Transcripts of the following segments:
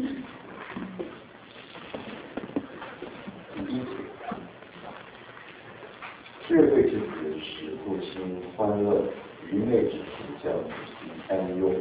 第一节，智慧之子使父亲欢乐，愚昧之子叫母亲担忧。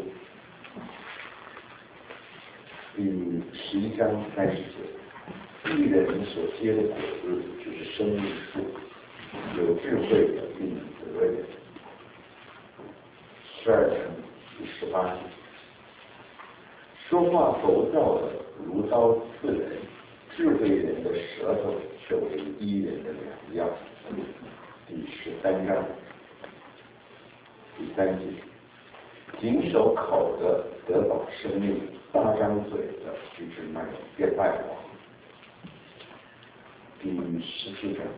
第11章30节，一人所结的果子就是生命树，有智慧的并以责任。12章第18节，说话浮躁的如刀刺人，智慧人的舌头却为医人的良药。第13章第3节，谨守口的得保生命，大张嘴的须知败亡。第17章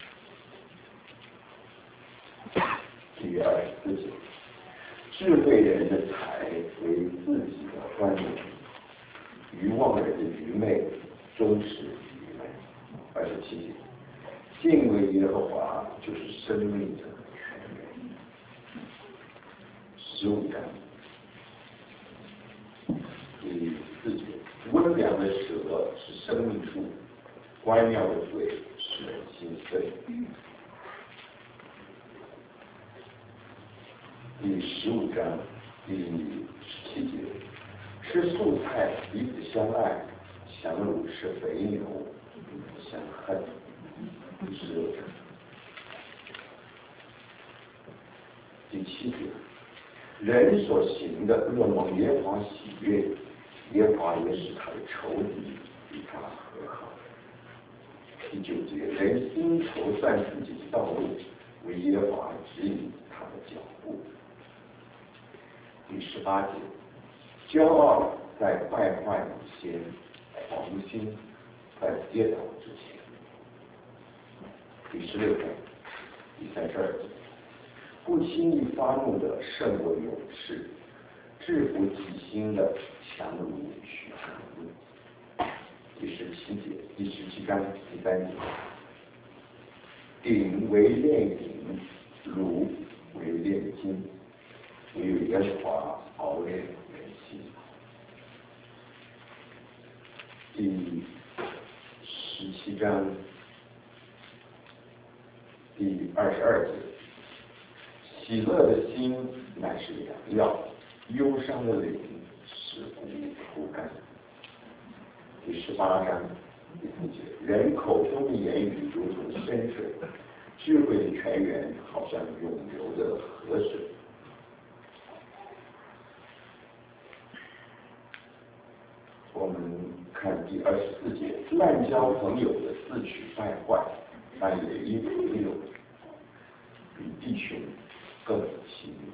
第24节，智慧人的财为自己的欢乐，愚妄人的愚昧终是愚昧。27节，敬畏耶和华就是生命的泉源。15章第4节，温良的舌是生命树，乖妙的嘴使人心碎。第15章第17节，吃素菜彼此相爱，强如吃肥牛彼此相恨。第16章第7节，人所行的若蒙耶和华喜悦，耶和华也使他的仇敌与他和好。第9节，人心筹算自己的道路，为耶和华指引他的脚步。第18节，骄傲在败坏以前，狂心在跌倒之前。第16章第32节，不轻易发怒的胜为勇士，制服己心的强如许汉。第17章第3节，鼎为炼银，炉为炼金，唯有耶和华熬炼人心。第17章第22节，喜乐的心乃是良药，忧伤的灵使骨枯干。第18章第4节，人口中的言语如同深水，智慧的泉源好像永流的河水。我们看第24节，滥交朋友的自取败坏，但也因朋友比弟兄更亲密。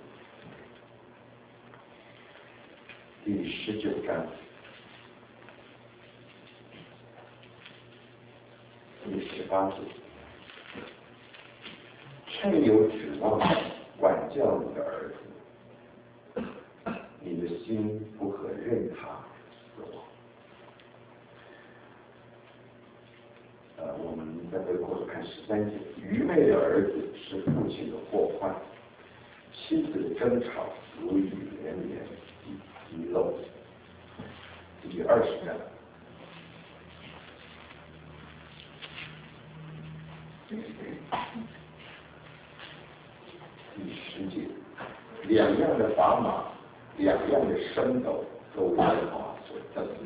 第19章第18节，趁有指望管教你的儿子，你的心不可任他死亡。我们再回过头看13节，愚昧的儿子是父亲的祸患，妻子的争吵如雨连绵滴漏。第20章第10节，两样的砝码，两样的升斗，都为耶和华所憎恶。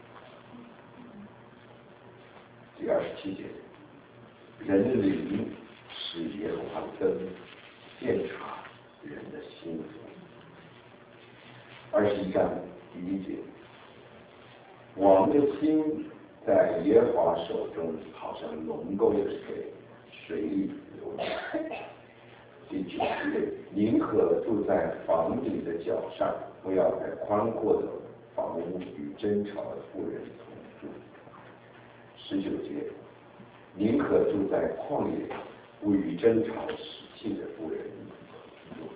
第27节，人的灵是耶和华的灯，鉴察人的心思。21章第1节，我们的心在耶和华手中，好像龙沟的水，水里流动。第9节，宁可住在房顶的角上，不要在宽阔的房屋与争吵的妇人同住。19节，宁可住在旷野，不与争吵使气的妇人同住。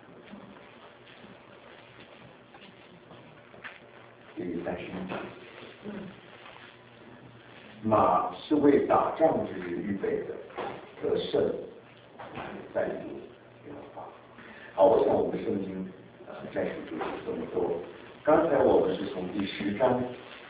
第31节，马是为打仗之日预备的，得胜在主耶和华。好，我想我们圣经暂时就是这么多。刚才我们是从第10章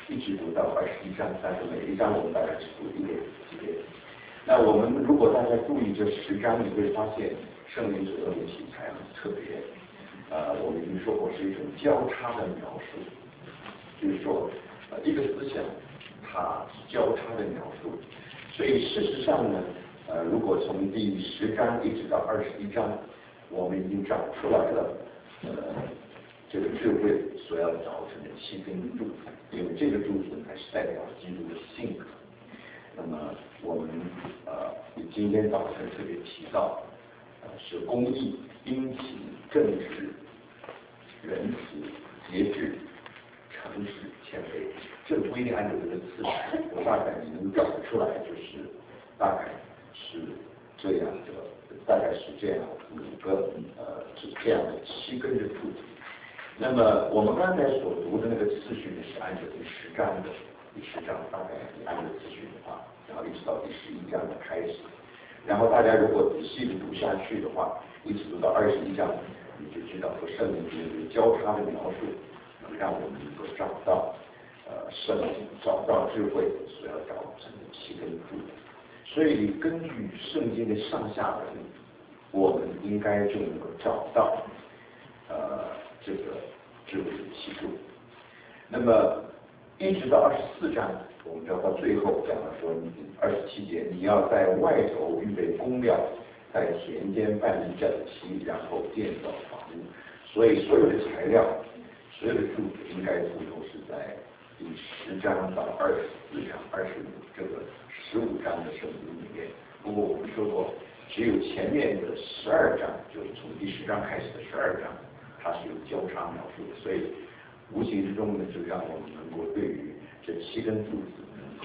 一直读到21章，但是每一章我们大概只读一点几遍。那我们如果大家注意这10章，你会发现圣灵所用的题材很特别。我们已经说过是一种交叉的描述，就是说一个思想它是交叉的描述。所以事实上呢，如果从第10章一直到21章，我们已经找出来了，这个智慧所要造成的7根柱子，因为这个柱子还是代表基督的性格。那么我们今天早晨特别提到，是公义、殷勤、正直、仁慈、节制、诚实、谦卑。这不一定按照这个次序，我大概你能找得出来，就是大概是这样的，大概是这样5个是这样的7根的柱子。那么我们刚才所读的那个次序呢，是按照第10章的，第10章大概按照次序的话，然后一直到第11章的开始。然后大家如果仔细的读下去的话，一直读到21章，你就知道说圣灵这个交叉的描述，能让我们能够找到圣灵，找到智慧所要造成的7根柱子。所以根据圣经的上下文，我们应该就能够找到这个智慧的7柱。那么一直到24章，我们要到最后讲到说27节，你要在外头预备工料，在田间办理整齐，然后建造房屋。所以所有的材料，所有的柱子应该都是在第10章到24章、25这个15章的圣经里面。不过我们说过，只有前面的12章，就是从第10章开始的12章，它是有交叉描述的，所以无形之中呢，就让我们能够对于这7根柱子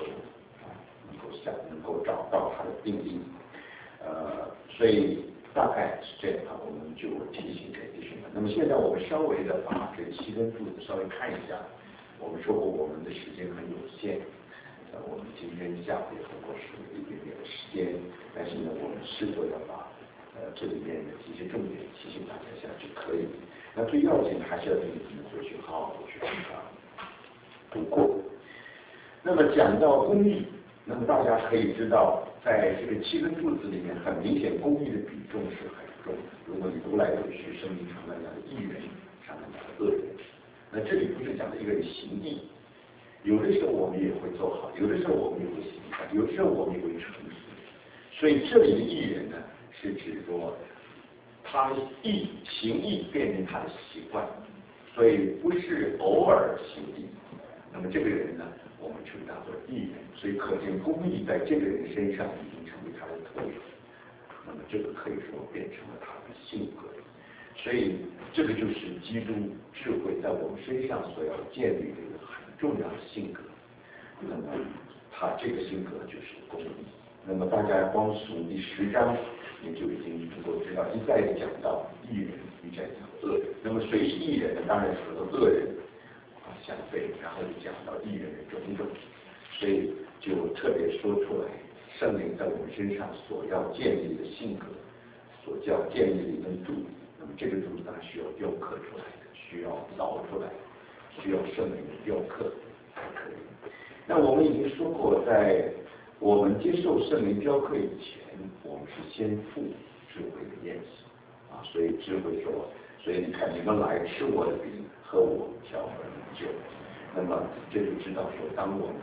能够找到它的定义。所以大概是这样，我们就提醒给弟兄们。那么现在我们稍微的把这7根柱子稍微看一下。我们说过我们的时间很有限，我们今天下午也不过是一点点的时间，但是呢，我们试着要把这里面的一些重点提醒大家一下就可以。那最要紧的还是要对你们做去好好的去读过。那么讲到公义，那么大家可以知道，在这个7根柱子里面，很明显公义的比重是很重的。如果你读来读去，圣经常常讲的义人，常常讲的恶人。那这里不是讲的一个人行义，有的时候我们也会做好，有的时候我们也会行善，有的时候我们也会诚实。所以这里的义人呢，是指说他行义变成他的习惯，所以不是偶尔行义。那么这个人呢，我们称他做义人。所以可见公义在这个人身上已经成为他的特色。那么这个可以说变成了他的性格。所以这个就是基督智慧在我们身上所要建立的一个很重要的性格。那么他这个性格就是公义。那么大家光从第10章，你就已经能够知道，一再的讲到义人，一再讲恶人。那么谁是义人呢？当然是和恶人相对，然后就讲到义人的种种。所以就特别说出来，圣灵在我们身上所要建立的性格，所叫建立的一根柱子。那么这个柱子它需要雕刻出来的，需要凿出来，需要圣灵的雕刻才可以。那我们已经说过，在我们接受圣灵雕刻以前，我们是先付智慧的宴席所以智慧说，所以你看你们来吃我的饼，喝我调和的酒。那么这就知道说，当我们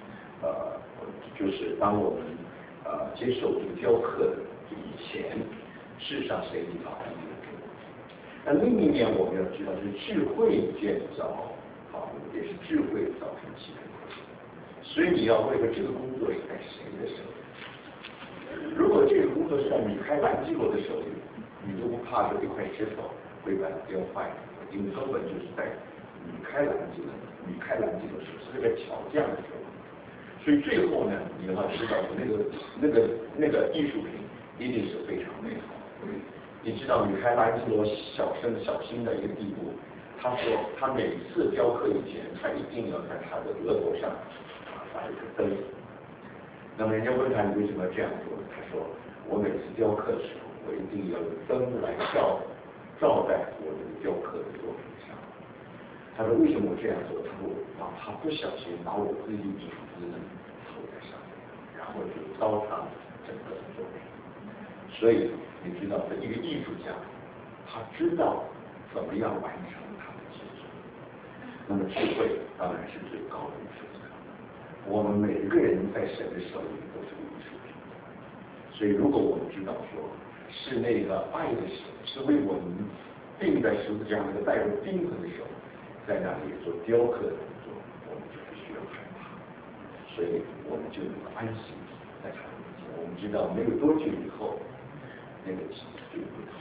就是当我们接受这个雕刻的以前，事实上是一个法律的工作。那另一面我们要知道，是智慧建造法律，也是智慧造成器皿。所以你要问说这个工作是在谁的手里？如果这个工作是在米开朗基罗的手里，你都不怕这一块石头会把它雕坏，因为根本就是在米开朗基罗手是个巧匠的手里。所以最后呢，你要知道那个艺术品一定是非常美好的。你知道米开朗基罗小心的一个地步，他说他每次雕刻以前，他一定要在他的额头上打一个灯。那么人家问他你为什么要这样做？他说我每次雕刻的时候，我一定要有灯来照在我这个雕刻的作品上。 他说为什么我这样做？他说我他不小心把我自己的影子投在上面，然后就糟蹋整个作品。所以你知道，一个艺术家，他知道怎么样完成他的杰作。那么智慧当然是最高的艺术家。我们每一个人在神的手里都是艺术品。所以如果我们知道说是那个爱的手，是为我们钉在十字架那个带着钉痕的手，在那里做雕刻的工作，我们就不需要害怕，所以我们就能够安心在他面前。我们知道没有多久以后，那个景就不同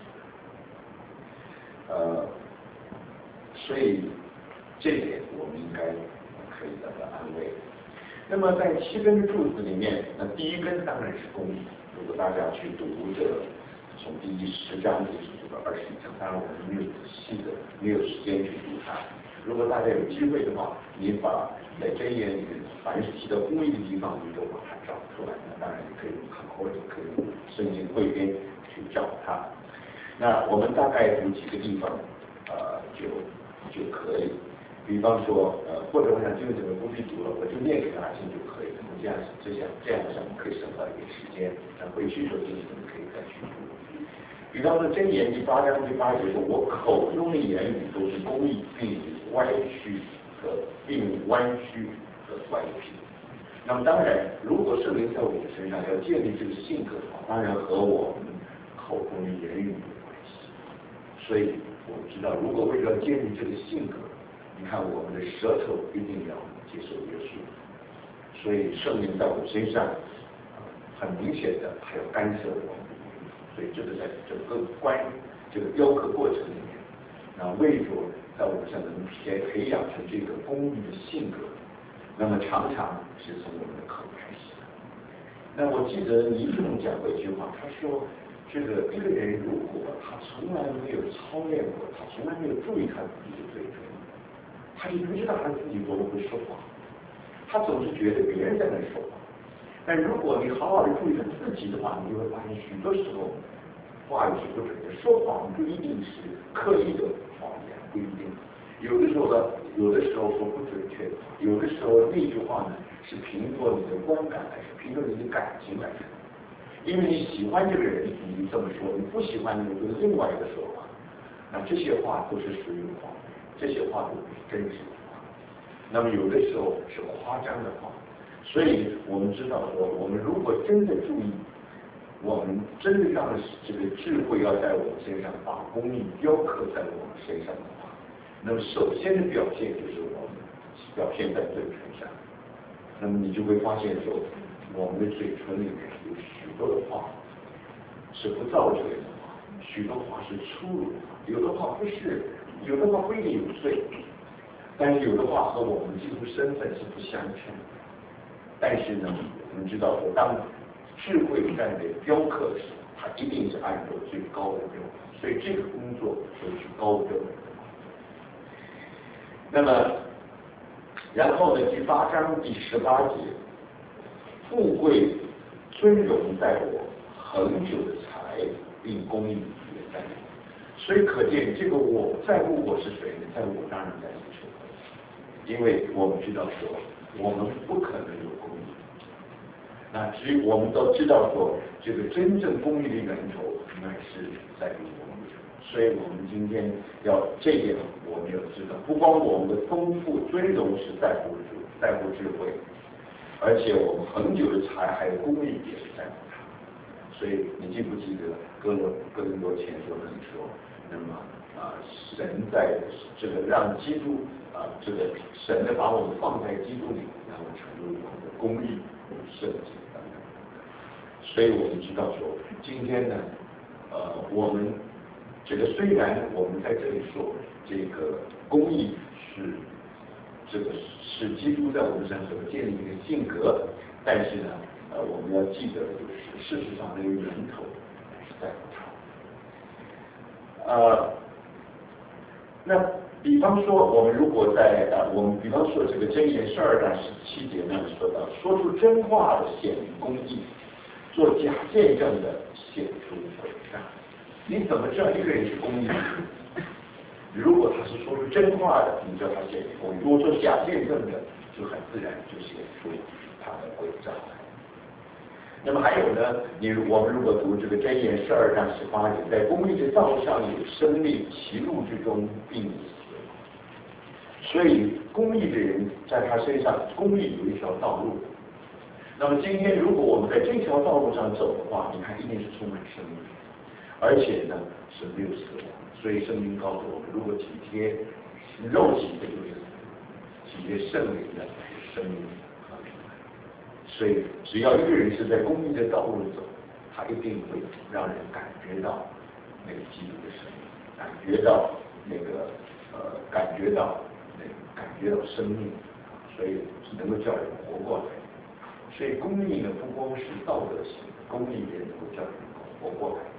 了。所以这一点我们应该可以得到安慰。那么在7根柱子里面，那第一根当然是公义。如果大家去读这从第10章一直读到21章，当然我们没有仔细的，没有时间去读它。如果大家有机会的话，你把在箴言里面凡是提到公义的地方，你都把它找出来。那当然你可以看，或者可以圣经汇编去找它。那我们大概读几个地方，就可以。比方说，或者我想这个整个不必读了，我就念给大家听就可以了。这样想可以省到一点时间，那回去的时候就是你可以再去读。比方说箴言第8章第8节说，我口中的言语都是公义，并弯曲和乖僻。那么当然，如果圣灵在我们身上要建立这个性格的话，当然和我们口中的言语有关系。所以我们知道，如果为了建立这个性格，你看我们的舌头一定要接受约束，所以圣灵在我们身上很明显的还要干涉我们，所以这个在整个这个雕刻过程里面，那为着在我们身上能培养成这个公义的性格，那么常常是从我们的口开始的。那我记得尼仲讲过一句话，他说这个一个人如果他从来没有操练过，他从来没有注意他自己的嘴唇，他就不知道他自己多么会说谎，他总是觉得别人在那说谎。但如果你好好的注意他自己的话，你就会发现许多时候话语是不准的，说谎不一定是刻意的谎言，不一定。有的时候说不准确，有的时候那句话呢是凭着你的观感来说，凭着你的感情来说。因为你喜欢这个人，你这么说；你不喜欢你就是另外一个说法。那这些话都是属于谎言，这些话都不是真实的话。那么有的时候是夸张的话。所以我们知道说，我们如果真的注意，我们真的让这个智慧要在我们身上，把公义雕刻在我们身上的话，那么首先的表现就是我们表现在嘴唇上。那么你就会发现说，我们的嘴唇里面有许多的话是不造罪的话，许多话是粗鲁的话，有的话不是，有的话不一定有罪，但是有的话和我们基督身份是不相称的。但是呢，我们知道说，当智慧在那雕刻的时候，它一定是按照最高的标准，所以这个工作就是高标准的。那么，然后呢，第8章第18节，富贵尊荣在我，恒久的财并公义也在我。所以可见这个我在乎我是谁呢？在我当然在乎智慧，因为我们知道说，我们不可能有公义。那只有我们都知道说，这个真正公义的源头乃是在于我们。所以我们今天要这一点，我们要知道，不光我们的丰富尊荣是在乎智慧，而且我们恒久的财还有公义也是在乎它。所以你记不记得哥林多前书那里说，那么神在这个让基督这个神呢把我们放在基督里，然后成为我们的公义圣洁等等。所以我们知道说，今天呢，我们这个虽然我们在这里说这个公义是基督在我们身上所建立的一个性格，但是呢，我们要记得就是事实上那个源头是在乎他。那比方说，我们如果在比方说这个箴言12章17节那里说到，说出真话的显明公义，做假见证的显出伪善。你怎么知道一个人是公义？ 如果他是说出真话的，你叫他写公义；如果说假见证的，就很自然就写出他的伪造来。那么还有呢，我们如果读这个箴言12章18节，在公义之道上有生命，其路之中并无死。所以公义的人在他身上，公义有一条道路。那么今天如果我们在这条道路上走的话，你看一定是充满生命，而且呢是没有死亡。所以圣经告诉我们，如果体贴肉体的就是死，体贴圣灵的是生命和平安。所以只要一个人是在公义的道路走，他一定会让人感觉到那个基督的生命，感觉到生命，所以能够叫人活过来。所以公义呢，不光是道德性，公义也能够叫人活过来。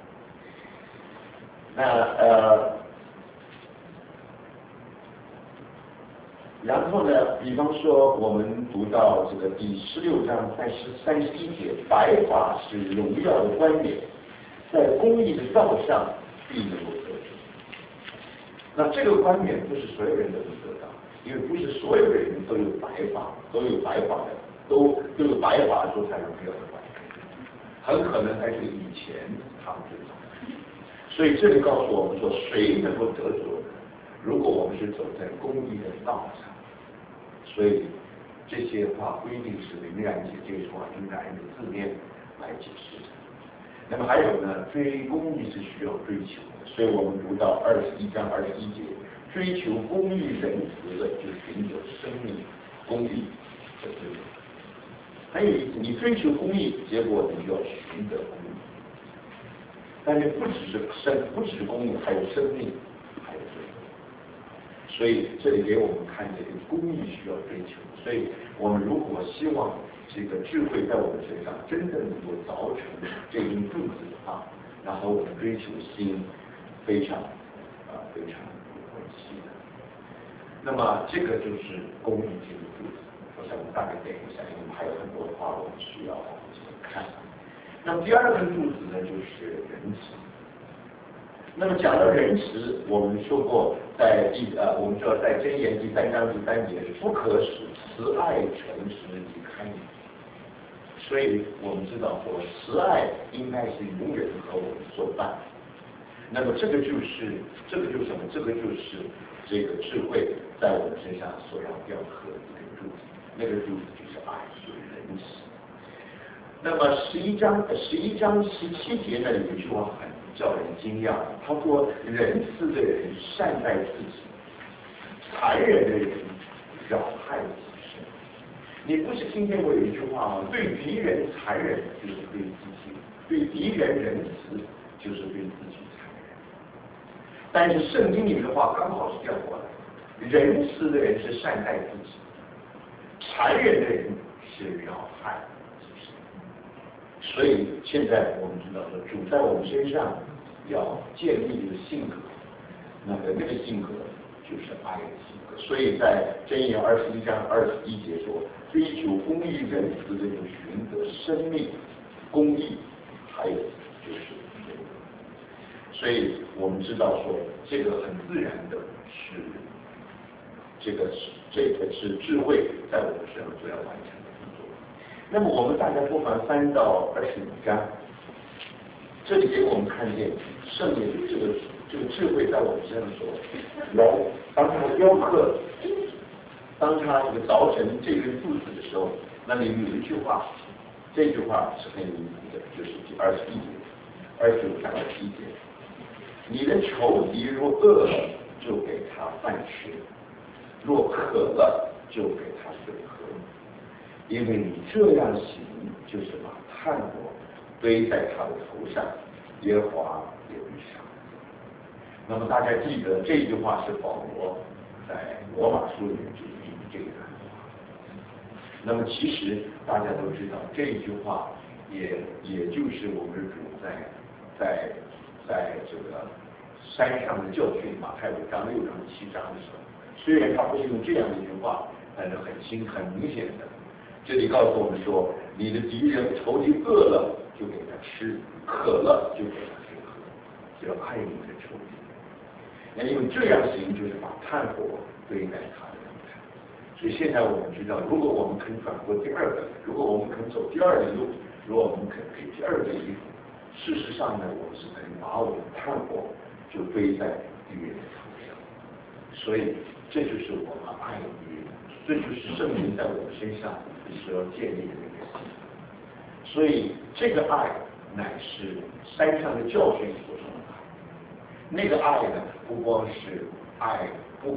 然后呢，比方说我们读到这个第16章31节，白发是荣耀的冠冕，在公义的道上必能够得着。那这个冠冕不是所有人都能得到，因为不是所有人都有白发，都有白发的时候才荣耀的冠冕，很可能在这个以前他们就有。所以这里告诉我们说，谁能够得着呢？如果我们是走在公义的道上，所以这些话不一定是明然解，这是话用感人的字面来解释的。那么还有呢，追公义是需要追求的，所以我们读到21章21节，追求公义仁慈的，就寻得生命公义的自由。很有意思，你追求公义，结果你就要寻得公义。但是不只是公义，还有生命，还有自由。所以这里给我们看见公义需要追求。所以我们如果希望这个智慧在我们身上真正能够凿成这根柱子的话，那和我们追求心非常有关系的。那么这个就是公义这个柱子。我想我们大概点一下，因为我们还有很多的话我们需要看。那么第二根柱子呢，就是仁慈。那么讲到仁慈，我们说过我们知道在箴言第3章第3节是不可使慈爱诚实离开你。所以我们知道说慈爱应该是永远和我们作伴。那么这个就是什么？这个就是这个智慧在我们身上所要雕刻的一根柱子，那个柱子就是爱，就是仁慈。那么11章17节呢，有一句话很叫人惊讶，他说仁慈的人善待自己，残忍的人扰害己身。你不是听见过有一句话吗？对敌人残忍就是对自己，对敌人仁慈就是对自己残忍。但是圣经里面的话刚好是调过来，仁慈的人是善待自己，残忍的人是扰害。所以现在我们知道说，主在我们身上要建立一个性格，那个性格就是爱的性格。所以在箴言21章21节说，追求公义仁慈的就寻得生命、公义，还有就是美德。所以我们知道说，这个很自然的是这个是智慧在我们身上所要完成的工作。那么我们大家不妨翻到25章，这里给我们看见圣灵这个智慧在我们身上所来，当他雕刻，当他这个凿成这根柱子的时候，那里有一句话，这句话是很有意思的，就是第25章21节，你的仇敌若饿了，就给他饭吃；若渴了，就给他水喝。因为你这样行，就是把炭火堆在他的头上，耶和华也必赏。那么大家记得这句话是保罗在罗马书里面就引这个话。那么其实大家都知道，这句话也就是我们主在这个山上的教训，马太5章、6章、7章的时候，虽然他不是用这样一句话，但是很明显的。这里告诉我们说，你的敌人仇敌饿了就给他吃，渴了就给他水喝，就要爱你的仇敌。 那因为这样行就是把炭火堆在他的头上。所以现在我们知道，如果我们肯转过第二个，如果我们肯走第二的路，如果我们肯给第二个衣服，事实上呢，我们是可以把我们的炭火就堆在敌人的头上。所以这就是我们爱敌人，这就是圣灵在我们身上所要建立的那个心。所以这个爱乃是山上的教训所说的爱。那个爱呢，不光是爱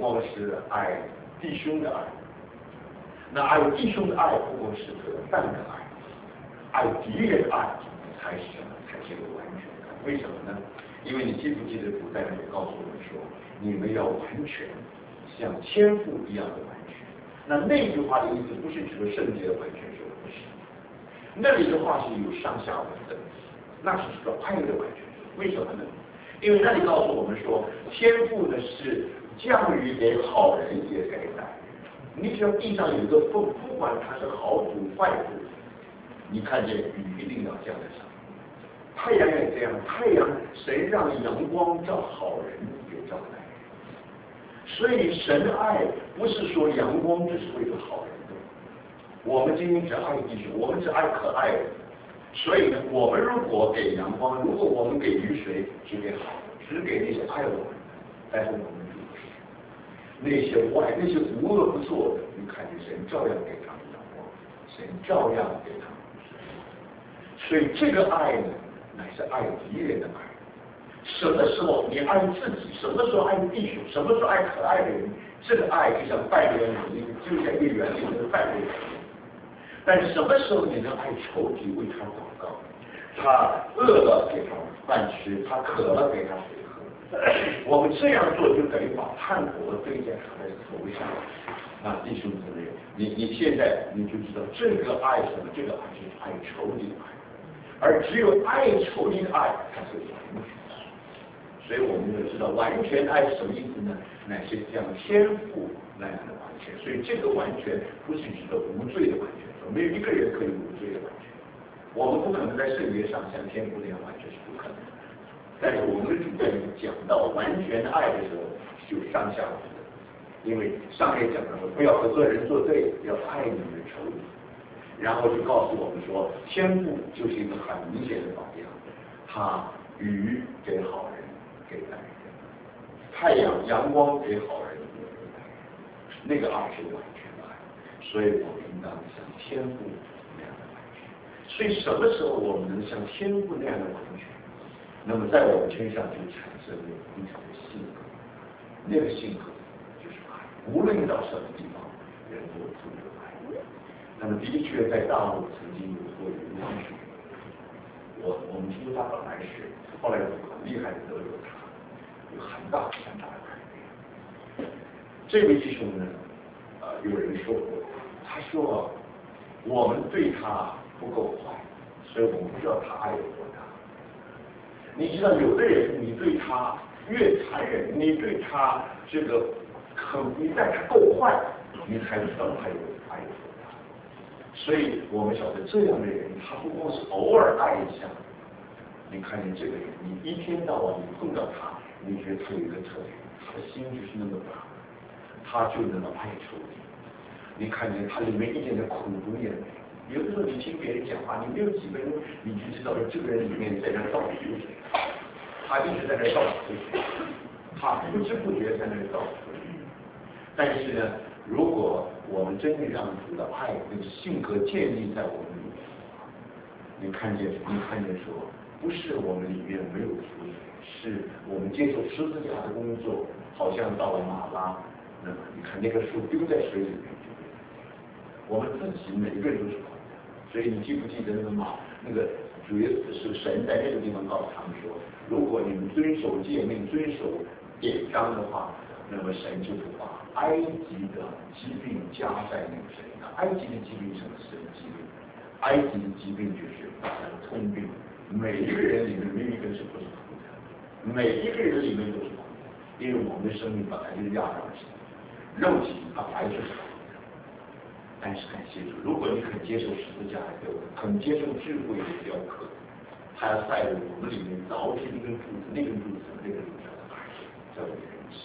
弟兄的爱，那爱弟兄的爱不光是得饭的爱，爱敌人的爱才是什么？才是一个完全的。为什么呢？因为你记不记得古代人告诉我们说，你们要完全像天父一样的完全。那句话的意思不是指圣洁的完全，说不是。那里的话是有上下文的，那是指爱的完全。为什么呢？因为那里告诉我们说，天父呢是降雨给好人也给歹人。你只要地上有一个缝，不管它是好土坏土，你看见雨一定要降在上面。太阳也这样，太阳谁让阳光照好人也照歹人。所以神的爱不是说阳光只是为了好人的，我们今天只爱弟兄，我们只爱可爱的。所以呢，我们如果给阳光，如果我们给雨水，只给好的，只给那些爱我们的，但是我们就不是那些无恶不作的，你看见神照样给他们阳光，神照样给他们水。所以这个爱呢，乃是爱敌人的爱。什么时候你爱自己，什么时候爱弟兄，什么时候爱可爱的人，这个爱就像半圆里，就像一个圆里的半圆。但是什么时候你能爱仇敌，为他祷告？他饿了给他饭吃，他渴了给他水喝。我们这样做就等于把炭火堆在他的头上。啊，弟兄姊妹，你现在你就知道这个爱什么？这个爱就是爱仇敌的爱，而只有爱仇敌的爱才是完全的。所以我们就知道完全爱是什么意思呢？乃是像天父那样的完全。所以这个完全不是指的无罪的完全。没有一个人可以无罪的完全，我们不可能在圣洁上像天父那样完全是不可能的。但是我们的主在讲到完全的爱的时候，就上下文的，因为上面讲的说不要和恶人作对，要爱你们的仇敌，然后就告诉我们说，天父就是一个很明显的榜样，他雨给好人，给歹人，太阳光给好人，给歹人，那个爱是完全的爱，所以我们应当像天父那样的完全。所以什么时候我们能像天父那样的完全？那么在我们身上就产生了一种性格，那个性格就是爱，无论到什么地方，人都有爱。那么的确在大陆曾经有过一位弟兄，我们听说他本来是，后来有很厉害的得有他，有很大的改变。这位弟兄呢，有人说过，他说我们对他不够坏，所以我们不知道他爱有多大。你知道有的人，你对他越残忍，你对他这个你待他够坏，你才知道他有爱有多大。所以我们晓得这样的人，他不光是偶尔爱一下，你看见这个人，你一天到晚你碰到他，你觉得他有一个特点，他的心就是那么大，他就那么爱仇敌。你看见他里面一点点苦毒也没有。有的时候你听别人讲话，你没有几分钟，你就知道这个人里面在那倒水，他一直在那倒水，他不知不觉在那倒水。但是呢，如果我们真的让主的爱跟性格建立在我们里面，你看见说，不是我们里面没有福水，是我们接受十字架的工作，好像到了马拉，那么你看那个树丢在水里面。我们自己每个人都是苦的，所以你记不记得那个主耶稣是神在那个地方告诉他们说，如果你们遵守诫命、遵守典章的话，那么神就不把埃及的疾病加在你们身上。埃及的疾病什么是疾病？埃及的疾病就是通病，每一个人里面没有一个是不是苦的，每一个人里面都是苦的，因为我们的生命本来就是亚当生的，肉体本来就是苦的。但是感谢主，如果你肯接受十字架的雕刻，肯接受智慧的雕刻，他要在我们里面凿出一根柱子，那根柱子，那根柱子叫做爱，叫做人性。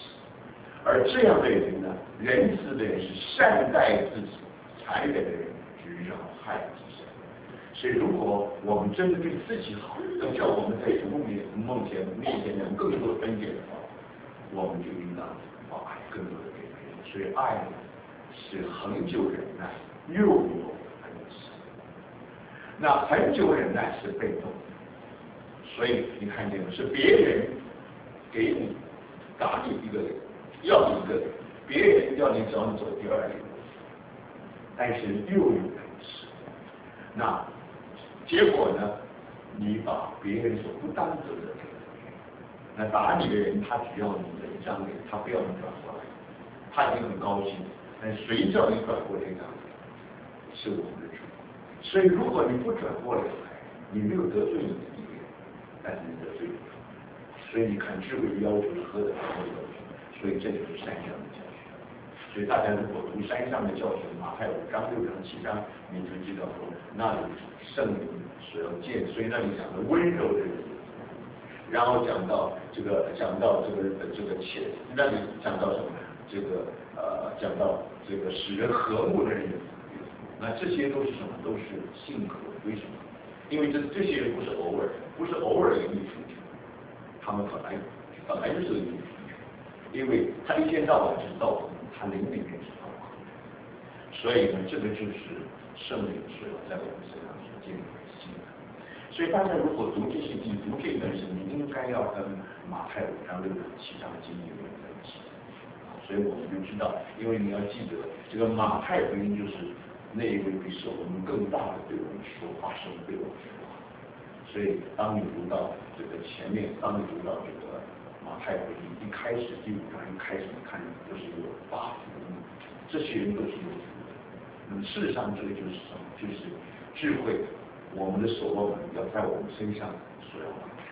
而这样的人呢，仁慈的人是善待自己，残忍的人是扰害己身。所以，如果我们真的对自己好，要叫我们在主面前能更多的恩典的话，我们就应当把爱更多的给别人。所以，爱是恒久忍耐，又有恩慈。那恒久忍耐是被动的，所以你看见是别人给你打你一个脸，要你一个脸，别人要你找你走第二里路，但是又有恩慈。那结果呢？你把别人所不当责的给了别人，那打你的人，他只要你的一张脸，他不要你转过来，他已经很高兴。但谁叫你转过这张脸？是我们的主。所以，如果你不转过来，你没有得罪你的敌人，但是你得罪了主。所以你看，智慧的要求是何等高的要求。所以这就是山上的教训。所以大家如果读山上的教训，马太5章、6章、7章，你就知道说，那里圣灵所要见，所以那里讲的温柔的人，然后讲到这个且那里讲到什么？讲到这个使人和睦的人，那这些都是什么？都是性格。为什么？因为这些人不是偶尔给你出去，他们本来就是给你出去，因为他一天到晚是道德，他灵里面是道德，所以呢，这个就是圣灵所要在我们身上所建立的性格。所以大家如果读这些经，读这段圣经，应该要跟马太5章、6章、7章的经历连在一起。所以我们就知道，因为你要记得，这个马太福音就是那一位比我们更大的对我们说话，声对我们说话。所以当你读到这个前面，当你读到这个马太福音一开始第5章一开始，你看就是有8福音，这些人都是有福的。那么事实上，这个就是什么？就是智慧，我们的所罗门要在我们身上所要完成。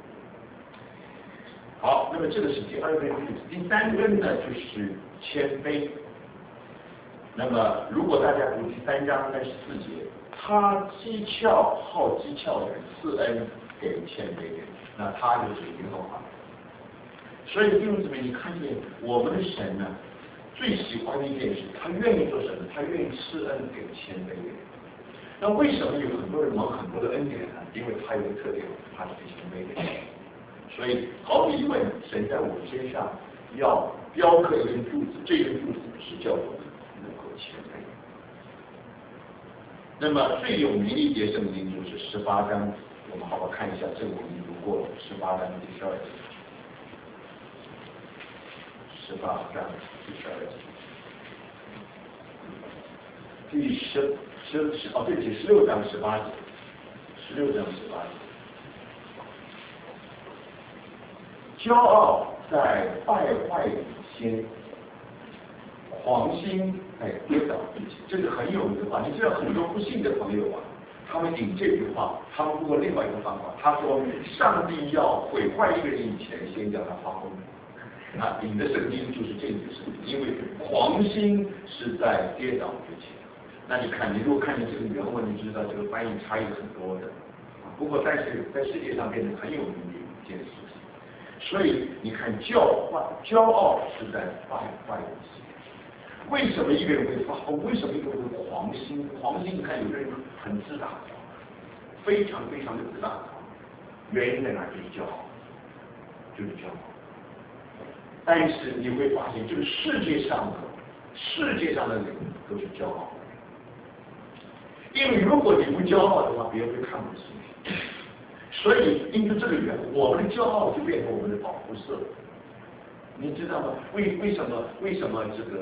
好，那么这个是第2根例子。第3根呢，就是谦卑。那么如果大家读第3章34节，他好讥诮人，赐恩给谦卑人，那他就是耶和华。所以弟兄姊妹，你看见我们的神呢，最喜欢的一件事，他愿意做什么？他愿意赐恩给谦卑人。那为什么有很多人蒙很多的恩典呢？因为他有个特点，他是谦卑的人。所以，好比问神在我们身上要雕刻一根柱子，这根柱子是叫我们能够谦卑。那么最有名的一节圣经就是18章，我们好好看一下，这个我们读过了，18章第12节。18章第12节。对，16章18节。16章18节。骄傲在败坏以先，狂心在跌倒之前。这个很有名的话，你知道很多不信的朋友啊，他们引这句话，他们通过另外一个方法，他说上帝要毁坏一个人以前，先叫他发疯。那引的圣经就是这句圣经，因为狂心是在跌倒之前。那你看，你如果看见这个原文，你知道这个翻译差异很多的。不过，但是在世界上变成很有名的一件事情。所以你看，骄傲是在败坏以前。为什么一个人会发疯？为什么一个人会狂心？狂心，你看有的人很自大，非常非常的自大。原因在哪？就是骄傲，就是骄傲。但是你会发现，这个世界上的人都是骄傲的。因为如果你不骄傲的话，别人会看不起你。所以，因为这个缘故，我们的骄傲就变成我们的保护色。你知道吗？为什么为什么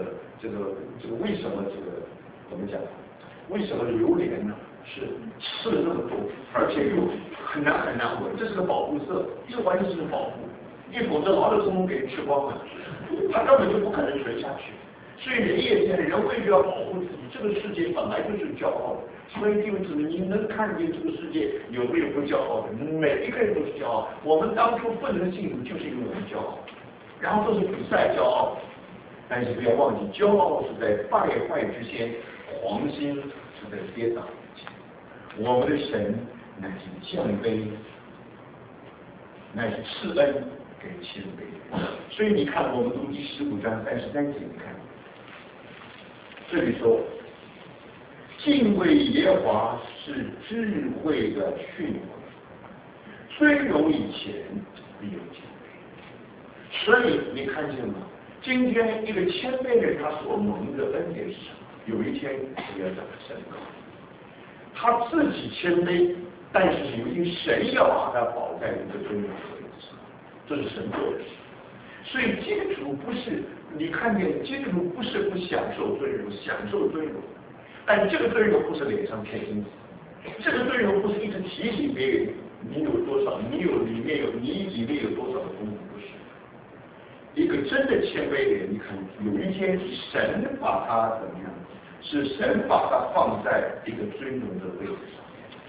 怎么讲？为什么榴莲呢是吃了那么多，而且又很难闻？这是个保护色，这完全是保护。因为否则老老总给人吃光了，他根本就不可能存下去。所以人也这样，人为了要保护自己，这个世界本来就是骄傲的。所以弟兄姊妹，你能看见这个世界有没有不骄傲的？每一个人都是骄傲。我们当初不能信主，就是因为我们骄傲，然后都是比赛骄傲。但是不要忘记，骄傲是在败坏之前，狂心是在跌倒之前。我们的神乃是降卑，乃是赐恩跟谦卑。所以你看，我们读第15章33节，你看这里说，敬畏耶和华是智慧的训诲，尊荣以前必有谦卑。所以你看见吗？今天一个谦卑人，他所蒙的恩典是什么？有一天也要长升高。他自己谦卑，但是有一天神要把他保在一个尊荣的位置上，这是神做的事。所以基督徒不是你看见基督徒不是不享受尊荣，享受尊荣，但这个尊荣不是脸上贴金子，这个尊荣不是一直提醒别人你有多少，你里面有多少的功夫，不是。一个真的谦卑的人，你看有一天神把他怎么样？是神把他放在一个尊荣的位置上。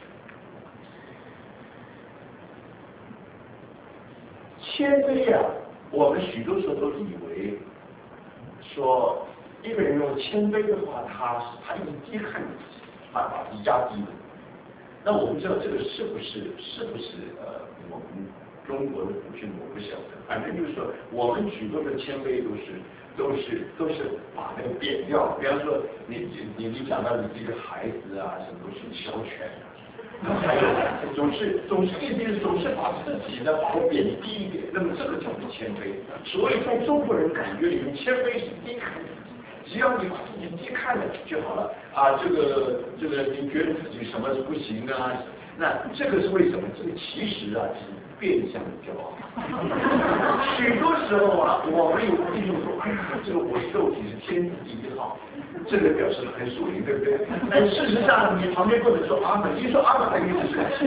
谦卑啊，我们许多时候都以为说一个人用谦卑的话，他一直低看自己，把自己压低了。那我不知道这个是不是我们中国的古训，我不晓得。反正就是说，我们许多的谦卑都是把那个贬掉。比方说，你讲到你这个孩子啊，什么都是小犬啊，还有总是一直总是把自己呢把它贬低一点，那么这个叫做谦卑。所以在中国人感觉里面，谦卑是低看自己。只要你把自己低看了就好了啊！这个你觉得自己什么不行啊？那这个是为什么？这个其实啊是变相的骄傲。许多时候啊，我们有弟兄说：“哎呀，这个我肉体是天字第一号。”这个表示很属灵，对不对？但事实上，你旁边不能说阿门，一说阿门，他一直生气。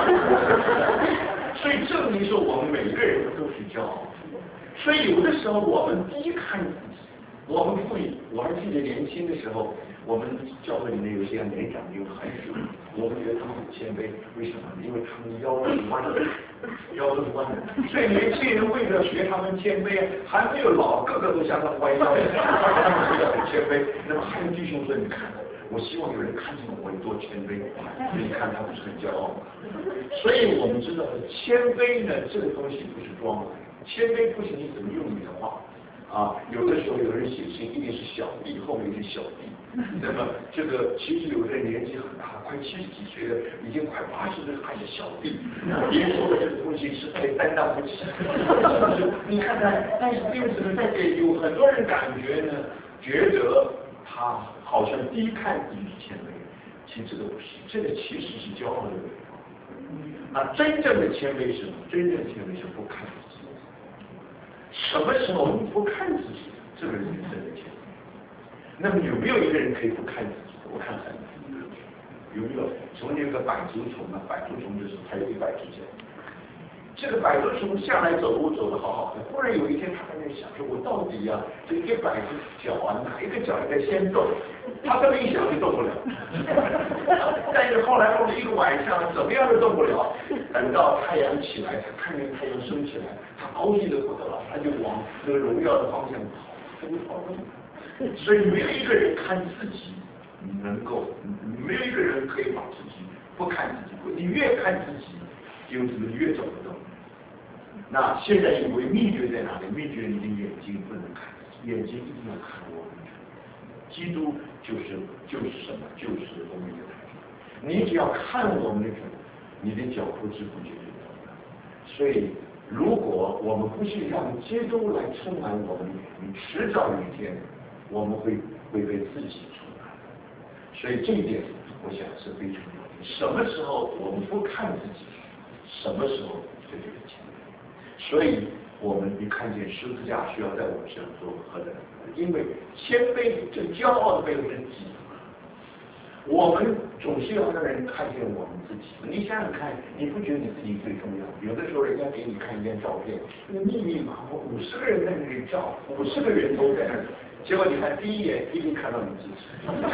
所以证明说，我们每一个人都是骄傲。所以有的时候我们低看自己。我们不以，我还记得年轻的时候，我们教会里面有些年长的有孩子，我们觉得他们很谦卑，为什么？因为他们腰都是弯的，所以年轻人为了学他们谦卑，还没有老，个个都像他弯腰，他们觉得很谦卑。那么还有弟兄说，你看，我希望有人看见我有多谦卑，你看他不是很骄傲吗？所以我们知道，谦卑呢，这个东西不是装的，谦卑不是你怎么用你的话。啊，有的时候有人写信一定是小弟，后面是小弟。那么这个其实有的人年纪很大，快70几岁了，已经快80岁还是小弟。别说的这个东西实在担当不起。你看看，但是为什么在这里有很多人感觉呢？觉得他好像低看自己谦卑，其实这个不是，这个其实是骄傲的味道。那真正的谦卑是什么？真正的谦卑是不看自己。什么时候你不看自己，这个人是真的谦卑。那么有没有一个人可以不看自己的？我看很难。有没有？从那个百足虫啊，百足虫就是还有100只脚。这个百足虫下来走路走得好好的，忽然有一天他在那想说，我到底呀、这100只脚啊，哪一个脚应该先动？他这么一想就动不了。但是后来弄了1个晚上，怎么样都动不了。等到太阳起来，他看见太阳升起来，他高兴得不得了，他就往这个荣耀的方向跑，他就跑不动。所以没有一个人看自己能够，没有一个人可以把自己不看自己，你越看自己，就是越走不动。那现在以为秘诀在哪里？秘诀你的眼睛不能看，眼睛一定要看我们。基督就是什么？就是我们的主。你只要看我们的主，你的脚不知不觉就走了。所以，如果我们不去让基督来充满我们，你迟早有一天，我们会被自己充满。所以这一点，我想是非常重要的。什么时候我们不看自己，什么时候就这个谦卑。所以我们一看见十字架需要在我们身上做何等，因为谦卑这个骄傲的背后是己。我们总是要让人看见我们自己。你想想看，你不觉得你自己最重要？有的时候人家给你看一张照片，那密密麻麻50个人在那里照，50个人都在那里，结果你看第一眼一定看到你自己，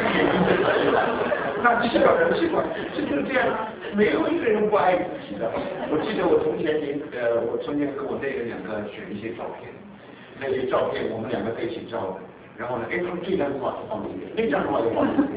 那这个很奇怪，这就是这样，没有一个人不爱自己的。我记得我从前跟我那个2个选一些照片，那些照片我们2个在一起照的，然后呢，他们这张的话就放这边，那张的话就放这边。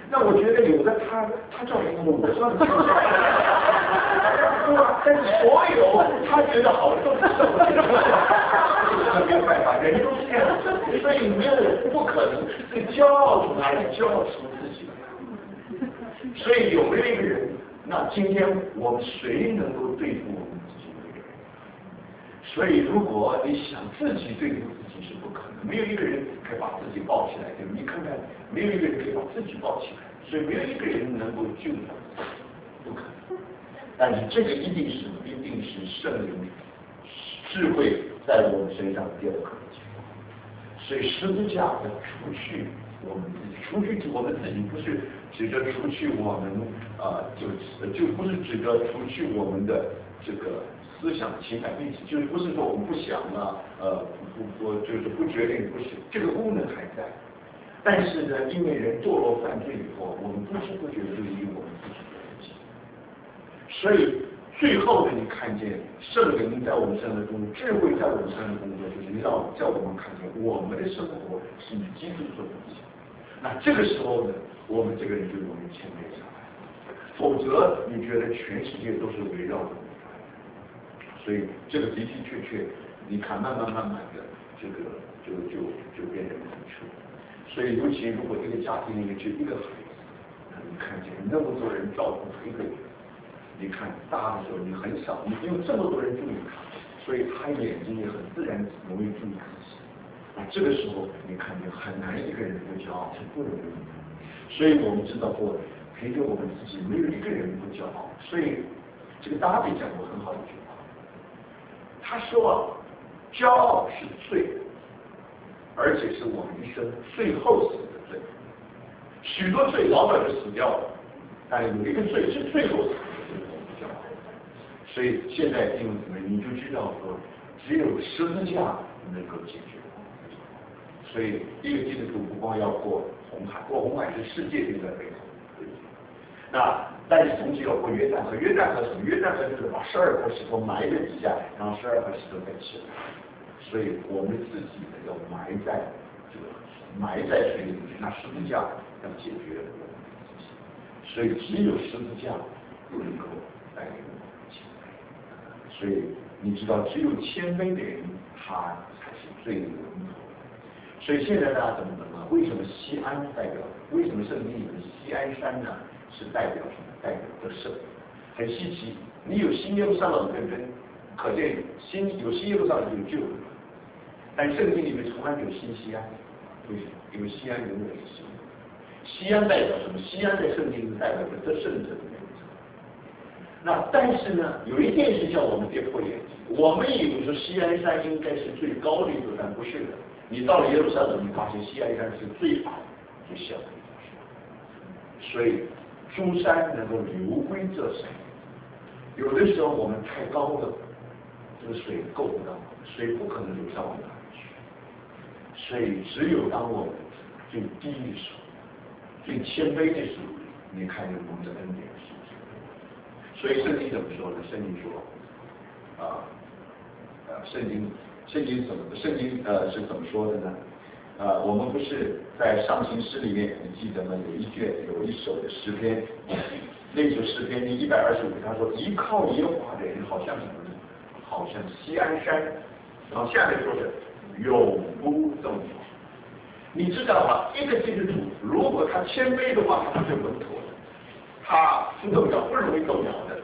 那我觉得有的他叫什么我算不出来，对吧？但是所有他觉得好的都是我觉得好的，没有办法，人都是这样，所以没有不可能，这骄傲从哪里？骄傲从自己来。所以有没有一个人？那今天我们谁能够对付我们自己的一个人？所以如果你想自己对付自己是不可能，没有一个人可以把自己抱起来，对吧？你看看，没有一个人可以把自己抱起来，所以没有一个人能够救他，不可能。但是这个一定是圣灵智慧在我们身上的第二个结果。所以十字架要除去我们自己，除去我们自己，不是指着除去我们就不是指着除去我们的这个思想情感背景，就是不是说我们不想了，就是不决定，不是这个功能还在。但是呢，因为人堕落犯罪以后，我们不知不觉对于我们自己的人性，所以最后呢，你看见圣灵在我们生命中，智慧在我们生命中工作，就是让叫我们看见我们的生活是以基督做中心。那这个时候呢，我们这个人就容易谦卑下来，否则你觉得全世界都是围绕着你。所以这个的的确确，你看慢慢的，这个就变成难处。所以尤其如果这个家庭里面就一个孩子，你看见那么多人照顾一个人。你看大的时候你很少，你有这么多人注意他，所以他眼睛也很自然容易注意自己。那这个时候你看见很难一个人不骄傲，是不容易。所以我们知道过，陪着我们自己没有一个人不骄傲。所以这个大卫讲过很好的一句话，他说骄傲是罪，而且是我们一生最后死的罪。许多罪老早就死掉了，但有一个罪是最后死的。所以现在弟兄姊妹，你就知道说，只有十字架能够解决。所以一个基督徒不光要过红海，过红海是世界就在背后。那但是同时要过约旦河，约旦河什么？约旦河就是把12颗石头埋在底下，然后12颗石头再起来。所以我们自己呢要埋在水里面，那十字架要解决我们自己。所以只有十字架能够带领我们。所以你知道，只有谦卑的人，他才是最源头。所以现在大家怎么呢？为什么西安代表？为什么圣经里的西安山呢？是代表什么？代表得胜。很稀奇，你有新耶路撒冷的人，可见有新耶路撒冷就有救恩。但圣经里面从来没有新西安，为什么？因为西安永远是新的。西安代表什么？西安在圣经里代表着得胜者的名字。那但是呢，有一件事叫我们跌破眼镜，我们以为说西安山应该是最高的一座山，不是的。你到了耶路撒冷，你发现西安山是最矮、最小的一座山。所以诸山能够流归这山。有的时候我们太高了，这个水够不到，水不可能流上我们哪里去。所以只有当我们最低的时候，最谦卑的时候，你看见我们的恩典是。所以圣经怎么说呢？圣经说，圣经是怎么说的呢？我们不是在上行诗里面，你记得吗？有一首的诗篇，那首诗篇第125，他说依靠耶和华的人好像什么呢？好像锡安山，然后下面说是永不动摇。你知道吗？一个基督徒如果他谦卑的话，他就稳妥了。他不动摇，不容易动摇的。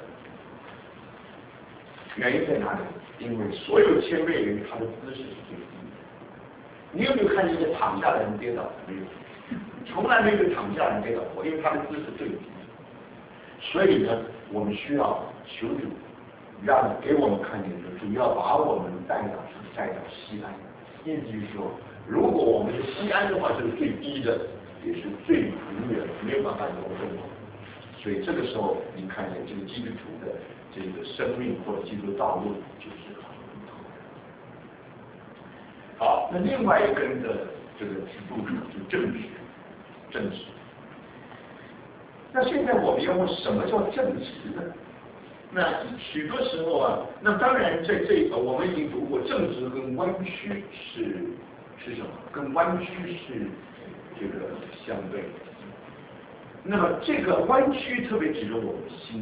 原因在哪里？因为所有谦卑人，他的姿势是最低的。你有没有看见一个躺下的人跌倒？没有，从来没有躺下的人跌倒过，因为他的姿势最低。所以呢，我们需要求主，给我们看见说，主要把我们带到西安。意思就是说，如果我们是西安的话，是最低的，也是最永远没有办法流动的。所以这个时候，你看见这个基督徒的这个生命或者基督道路就是很不同的。好，那另外一根的这个支柱就正直。那现在我们要问什么叫正直呢？那许多时候啊，那当然在这个我们已经读过，正直跟弯曲是什么？跟弯曲是这个相对的。 那么这个弯曲特别指着我们心，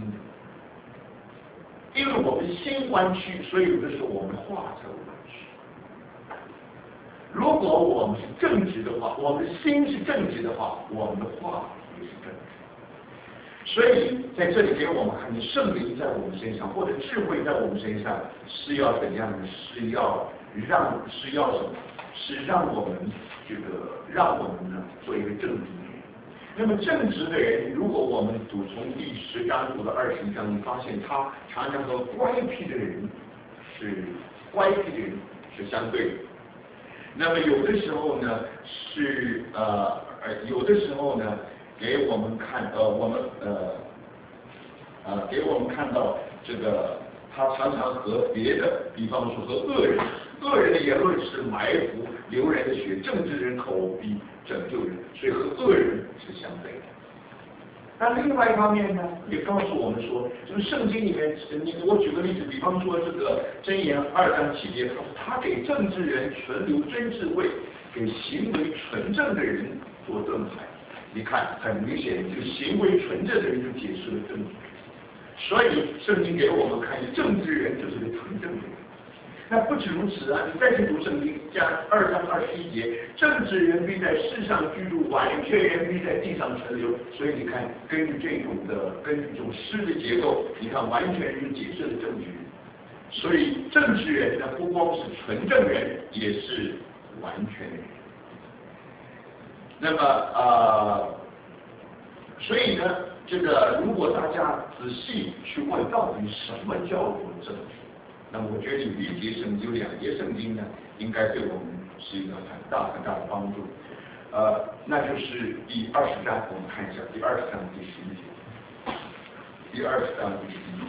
因为我们心弯曲，所以有的时候我们话才会弯曲。如果我们是正直的话，我们的心是正直的话，我们的话也是正直。所以在这里给我们看见圣灵在我们身上，或者智慧在我们身上是要怎样的？是要什么？是让我们呢做一个正直的人。那么正直的人，如果我们读从第10章读到21章，你发现他常常和乖僻的人是相对的。那么有的时候呢给我们看到这个，他常常和别的，比方说和恶人的言论是埋伏流人的血，正直人口必拯救人，所以和恶人是相悖的。但另外一方面呢，也告诉我们说，就是圣经里面，我举个例子，比方说这个箴言2章7节，他给正直人存留真智慧，给行为纯正的人做盾牌。你看，很明显，这个行为纯正的人就解释了正直。所以圣经给我们看，正直人就是个纯正的人。那不止如此啊！你再去读圣经，加2章21节，正直人必在世上居住，完全人必在地上存留。所以你看，根据这种诗的结构，你看完全人就解释了正直人。所以正直人呢，不光是纯正人，也是完全人。那么所以呢，这个如果大家仔细去问到底什么叫做正直，那么我觉得有一节圣经，有2节圣经呢，应该对我们是一个很大的帮助。那就是第20章，我们看一下第20章第11节。第20章第11节。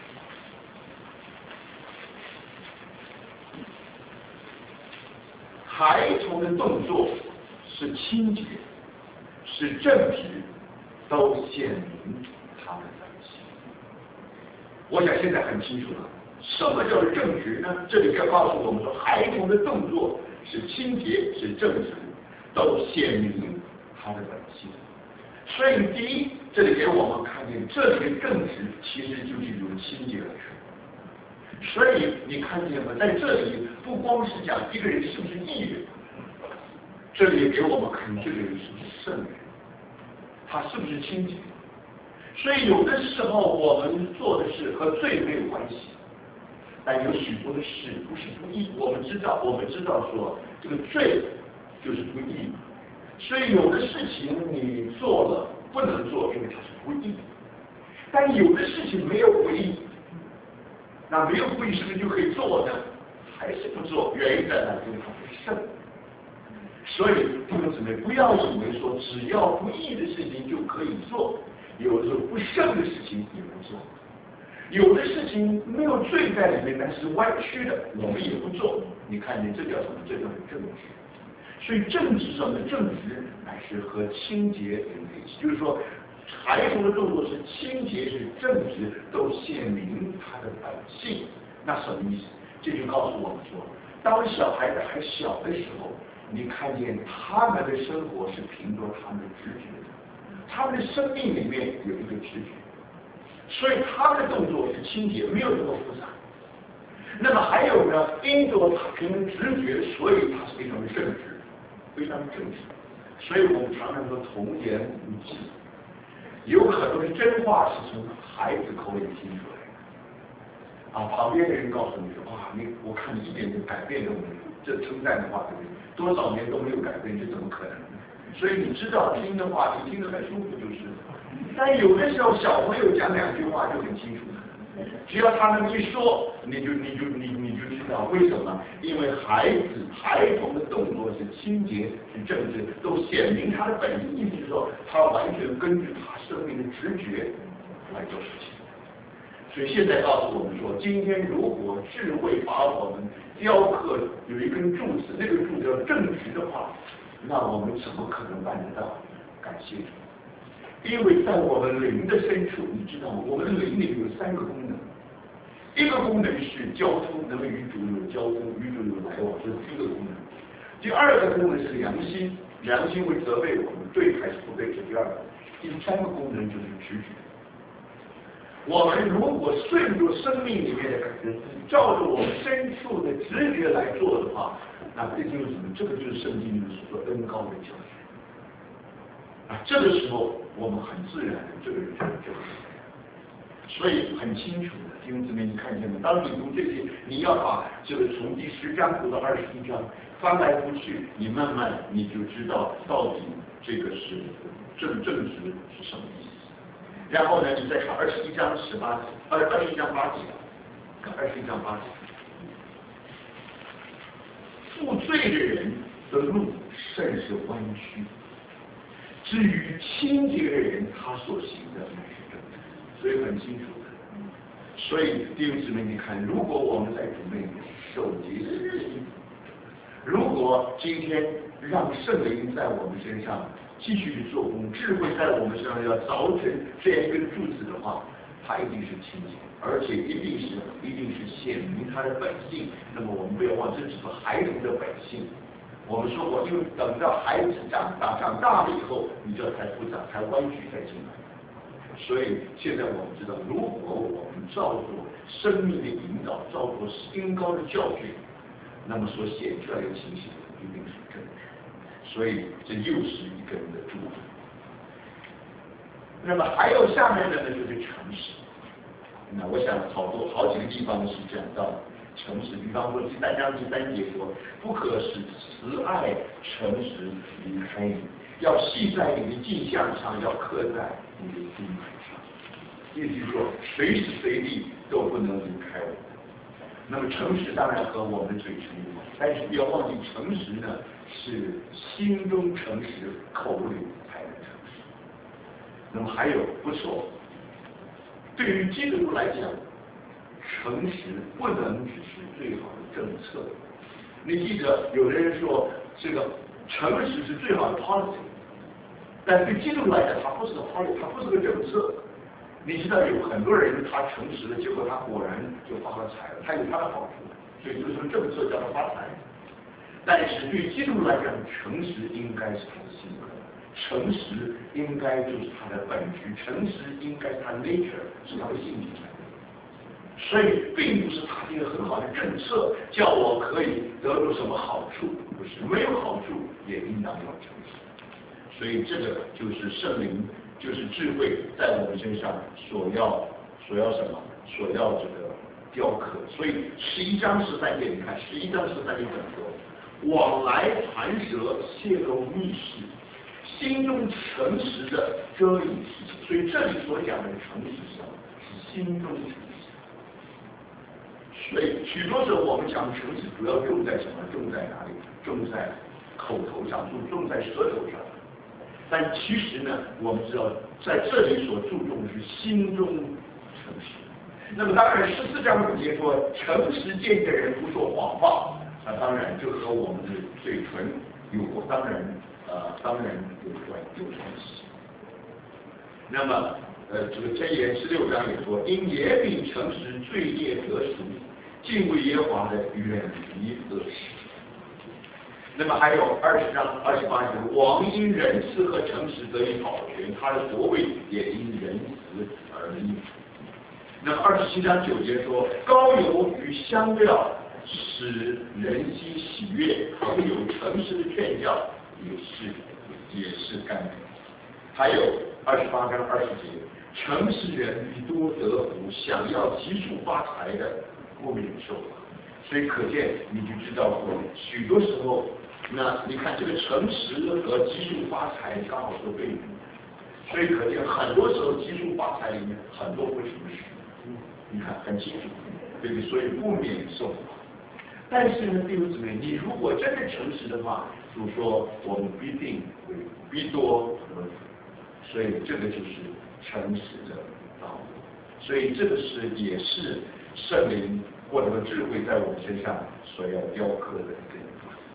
孩童的动作是清洁，是正直，都显明他的本性。我想现在很清楚了，什么叫做正直呢？这里要告诉我们说，孩童的动作是清洁，是正直，都显明他的本性。所以第一，这里给我们看见，这里的正直其实就是由清洁而生。所以你看见吗？在这里不光是讲一个人是不是义人，这里也给我们看这个人是不是圣人，他是不是清洁。所以有的时候我们做的事和罪没有关系，但有许多的事不是不义。我们知道说这个罪就是不义，所以有的事情你做了不能做，因为它是不义。但有的事情没有不义，那没有不义是不是就可以做呢？还是不做？原因在哪？因为它不圣。所以弟兄姊妹，不要以为说只要不义的事情就可以做，有的时候不圣的事情也不做，有的事情没有罪在里面，但是歪曲的，我们也不做。你看见这叫什么？这叫正直。所以正直什么？正直乃是和清洁连在一起，就是说孩童的动作是清洁，是正直，都显明他的本性。那什么意思？这就告诉我们说，当小孩子还小的时候，你看见他们的生活是凭着他们的直觉的，他们的生命里面有一个直觉，所以他们的动作是清洁，没有这么复杂。那么还有呢，因着他凭着直觉，所以他是非常的正直，非常的正直。所以我们常常说童言无忌，有很多的真话是从孩子口里听出来的。旁边的人告诉你说我看你一点点改变都没有，这称赞的话对不对？多少年都没有改变，这怎么可能呢？所以你知道听的话，你听得很舒服就是了。但有的时候小朋友讲2句话就很清楚了，只要他们一说，你就知道为什么？因为孩童的动作是清洁，是正直，都显明他的本性，意思是说他完全根据他生命的直觉来做事情。所以现在告诉我们说，今天如果智慧把我们雕刻有一根柱子，那个柱子要正直的话，那我们怎么可能办得到？感谢主，因为在我们灵的深处，你知道吗？我们的灵里有3个功能，一个功能是交通，能够与主有交通，与主有来往，这是第一个功能。第2个功能是良心，良心会责备我们对还是不对，是第2个。 第三个功能就是直觉。我们如果顺着生命里面的感觉，照着我们深处的直觉来做的话，那这就是什么？这个就是圣经里所说恩高的教训。啊，这个时候我们很自然的这个人就会。所以很清楚的，弟兄姊妹，你看见没？当你读这些，你要把这个从第10章读到21章翻来覆去，你慢慢你就知道到底这个是正直是什么意思。然后呢，你再看21章8节，看21章8节，负罪的人的路甚是弯曲，至于清洁的人，他所行的乃是正直。所以很清楚的。所以弟兄姊妹，你看，如果我们在主内守节死心，如果今天让圣灵在我们身上继续做工，智慧在我们身上要凿成这样一根柱子的话，它一定是清洁，而且一定是显明它的本性。那么我们不要忘，这只是孩子的本性。我们说过，因为等到孩子长大了以后，你就才复杂，才弯曲才进来。所以现在我们知道，如果我们照着生命的引导，照着恩高的教训，那么所显出来的情形一定是正确。所以这又是一根的柱子。那么还有下面的呢，就是诚实。那我想好几个地方是讲到诚实，比方说第3章第3节说，不可使慈爱诚实离开你，要系在你的镜像上，要刻在你的心上。意思是说，随时随地都不能离开我。那么诚实当然和我们的嘴唇有关，但是不要忘记，诚实呢是心中诚实，口里才能诚实。那么还有不错，对于基督徒来讲，诚实不能只是最好的政策。你记得有的人说这个诚实是最好的 policy， 但对基督徒来讲，它不是个 policy， 它不是个政策。你知道有很多人他诚实了，结果他果然就发了财了，他有他的好处，所以这是政策叫他发财。但是对基督徒来讲，诚实应该是他的性格，诚实应该就是他的本质，诚实应该是他的 nature， 是他的性情。所以并不是他一个很好的政策，叫我可以得到什么好处，不是，没有好处也应当要诚实。所以这个就是圣灵，就是智慧在我们身上所要什么？所要这个雕刻。所以11章13节，你看11章13节怎么说？往来传舌，泄露密事，心中诚实的遮掩事情。所以这里所讲的诚实是什么？是心中诚实。所以许多时候我们讲诚实，主要重在什么？重在哪里？重在口头上，重在舌头上。但其实呢，我们知道在这里所注重的是心中诚实。那么当然14章5节说，诚实见的人不说谎话，那当然就和我们的嘴唇有关，当然有关系。那么这个箴言16章也说，因言语诚实，罪孽得赎，敬畏耶和华的远离恶事。那么还有20章28节，王因仁慈和诚实得以保全，他的国位也因仁慈而立。那么27章9节说，膏油与香料使人心喜悦，朋友诚实的劝教也是甘美。还有28章20节，诚实人必多得福，想要急速发财的不免受罚。所以可见你就知道说，许多时候，那你看这个诚实和急速发财刚好是对比，所以可见很多时候急速发财里面很多不诚实，你看很清楚，对不对？所以不免受罚。但是呢，弟兄姊妹，你如果真的诚实的话，主说我们必定会必多得福。所以这个就是诚实的道路。所以这个也是圣灵或者说智慧在我们身上所要雕刻的一个部分。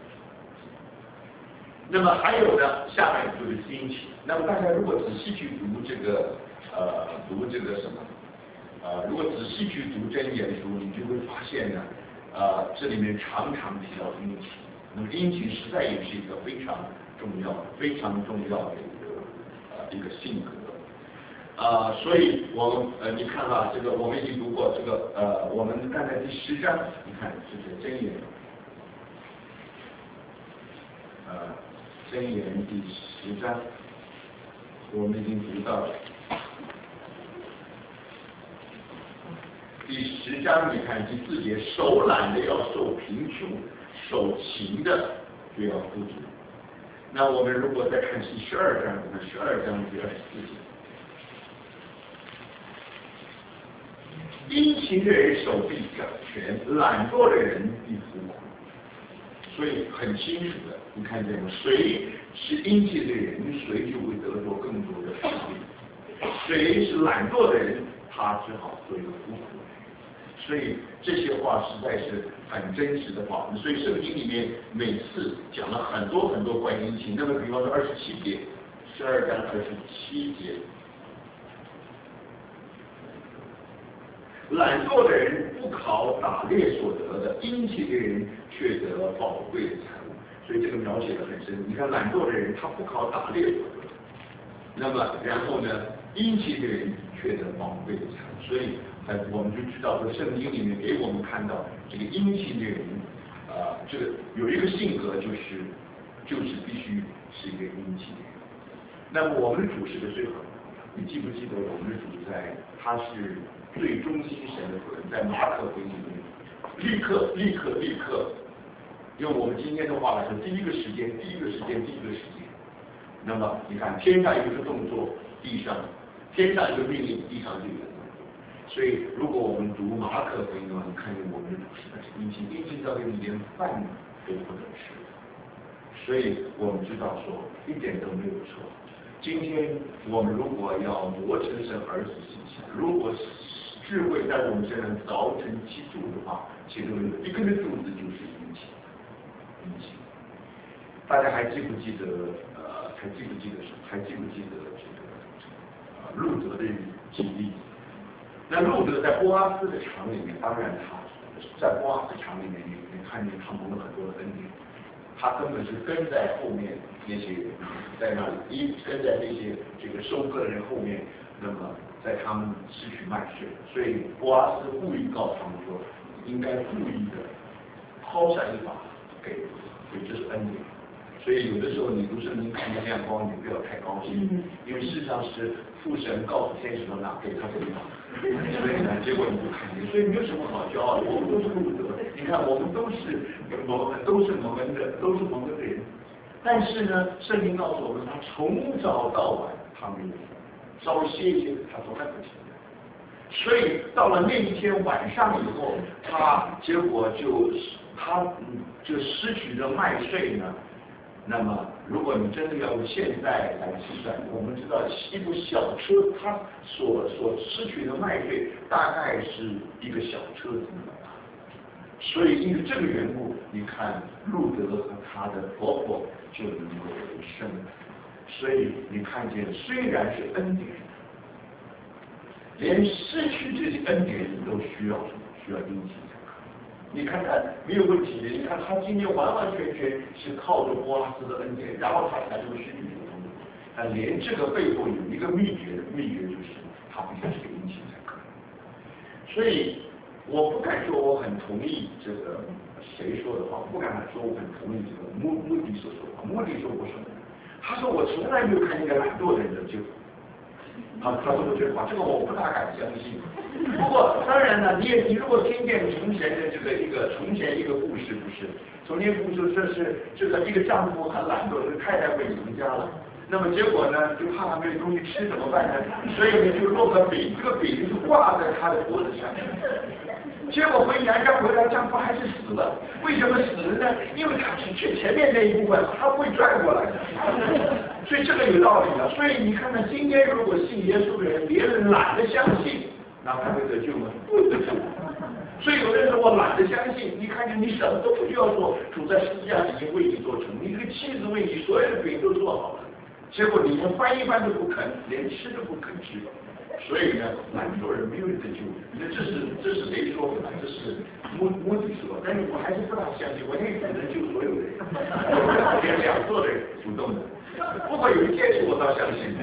那么还有呢，下面就是心情。那么大家如果仔细去读这个什么，如果仔细去读箴言书，你就会发现呢，这里面常常提到殷勤。那么殷勤实在也是一个非常重要的一个一个性格。所以我们你看啊，这个我们已经读过这个我们刚才第10章，你看这是箴言，箴言第10章，我们已经读到了。第10章，你看第4节，手懒的要受贫穷，手勤的就要富足。那我们如果再看第12章，我们12章第24节。殷勤的人手必掌权，懒惰的人必服苦。所以很清楚的，你看见吗？谁是殷勤的人，谁就会得到更多的福利；谁是懒惰的人，他只好做一个服苦的人。所以这些话实在是很真实的话。所以圣经里面每次讲了很多很多关于殷勤。那么比方说27节，12章27节。懒惰的人不考打猎所得的，殷勤的人却得宝贵的财物。所以这个描写的很深。你看懒惰的人他不考打猎所得，那么然后呢，殷勤的人却得宝贵的财物。所以我们就知道说圣经里面给我们看到这个殷勤的人，这个有一个性格就是必须是一个殷勤的人。那么我们的主是个最好的，你记不记得我们的主他是最忠心神的仆人，在马可福音里面，立刻，用我们今天的话来说，第一个时间。那么你看，天上有一个动作，天上一个命令，地上就有一个动作。所以，如果我们读马可福音的话，你看见我们的主是殷勤到你连饭都不能吃。所以我们知道说一点都没有错。今天我们如果要磨成神儿子形象，如果智慧在我们身上凿成基柱的话，其中有一根的柱子就是殷勤。大家还记不记得路德的经历？那路德在波阿斯的场里面，当然他在波阿斯场里面，你看见他蒙了很多的恩典。他根本是跟在后面那些人，在那里跟在那些这个收割的人后面，那么在他们失去麦穗，所以波阿斯故意告诉他们说，应该故意的抛下一把给，所以这是恩典。所以有的时候你读圣经看见亮光，你不要太高兴，因为事实上是父神告诉天使说拿给他这一把，所以呢，结果你就看见，所以没有什么好骄傲的，我们都是路德，你看我们都是蒙恩的人，但是呢，圣经告诉我们，他从早到晚他没有稍微歇一歇，他从来不停的。所以到了那一天晚上以后，结果就失去了麦穗呢。那么，如果你真的要用现在来计算，我们知道一部小车它所失去的麦穗大概是一个小车子那么大。所以因为这个缘故，你看路德和他的婆婆就能够为生。所以你看见，虽然是恩典，连失去这些恩典都需要殷勤。你看看没有问题的，你看他今天完完全全是靠着波阿斯的恩典，然后他才能失去这个东西。但连这个背后有一个秘诀就是他必须是个殷勤才可以。所以我不敢说我很同意这个谁说的话，不敢说我很同意这个穆迪所说的话。穆迪说过什么？他说我从来没有看见一个懒惰的人得救。他说过这话，这个我不大敢相信。不过当然呢，你如果听见从前的从前一个故事，不是从前故事，这是一个丈夫很懒惰，这个太太回家了。那么结果呢，就怕他没有东西吃怎么办呢？所以呢就弄个饼，这个饼就挂在他的脖子上。结果娘家回来，丈夫还是死了。为什么死了呢？因为他去前面那一部分他会转过来的。所以这个有道理的。所以你看看，今天如果信耶稣的人，别人懒得相信，那他会得救吗？不得救。所以有的人说我懒得相信，你看见你什么都不需要做，主在十字架已经为你做成，你这个妻子为你所有的饼都做好了，结果你连翻一翻都不肯，连吃都不肯吃。 所以呢，蛮多人没有一个救。那这是谁说的呢？这是目的说，但是我还是不大相信，我也不能救所有的人，连两座的人主动的。不过有一件事我倒相信，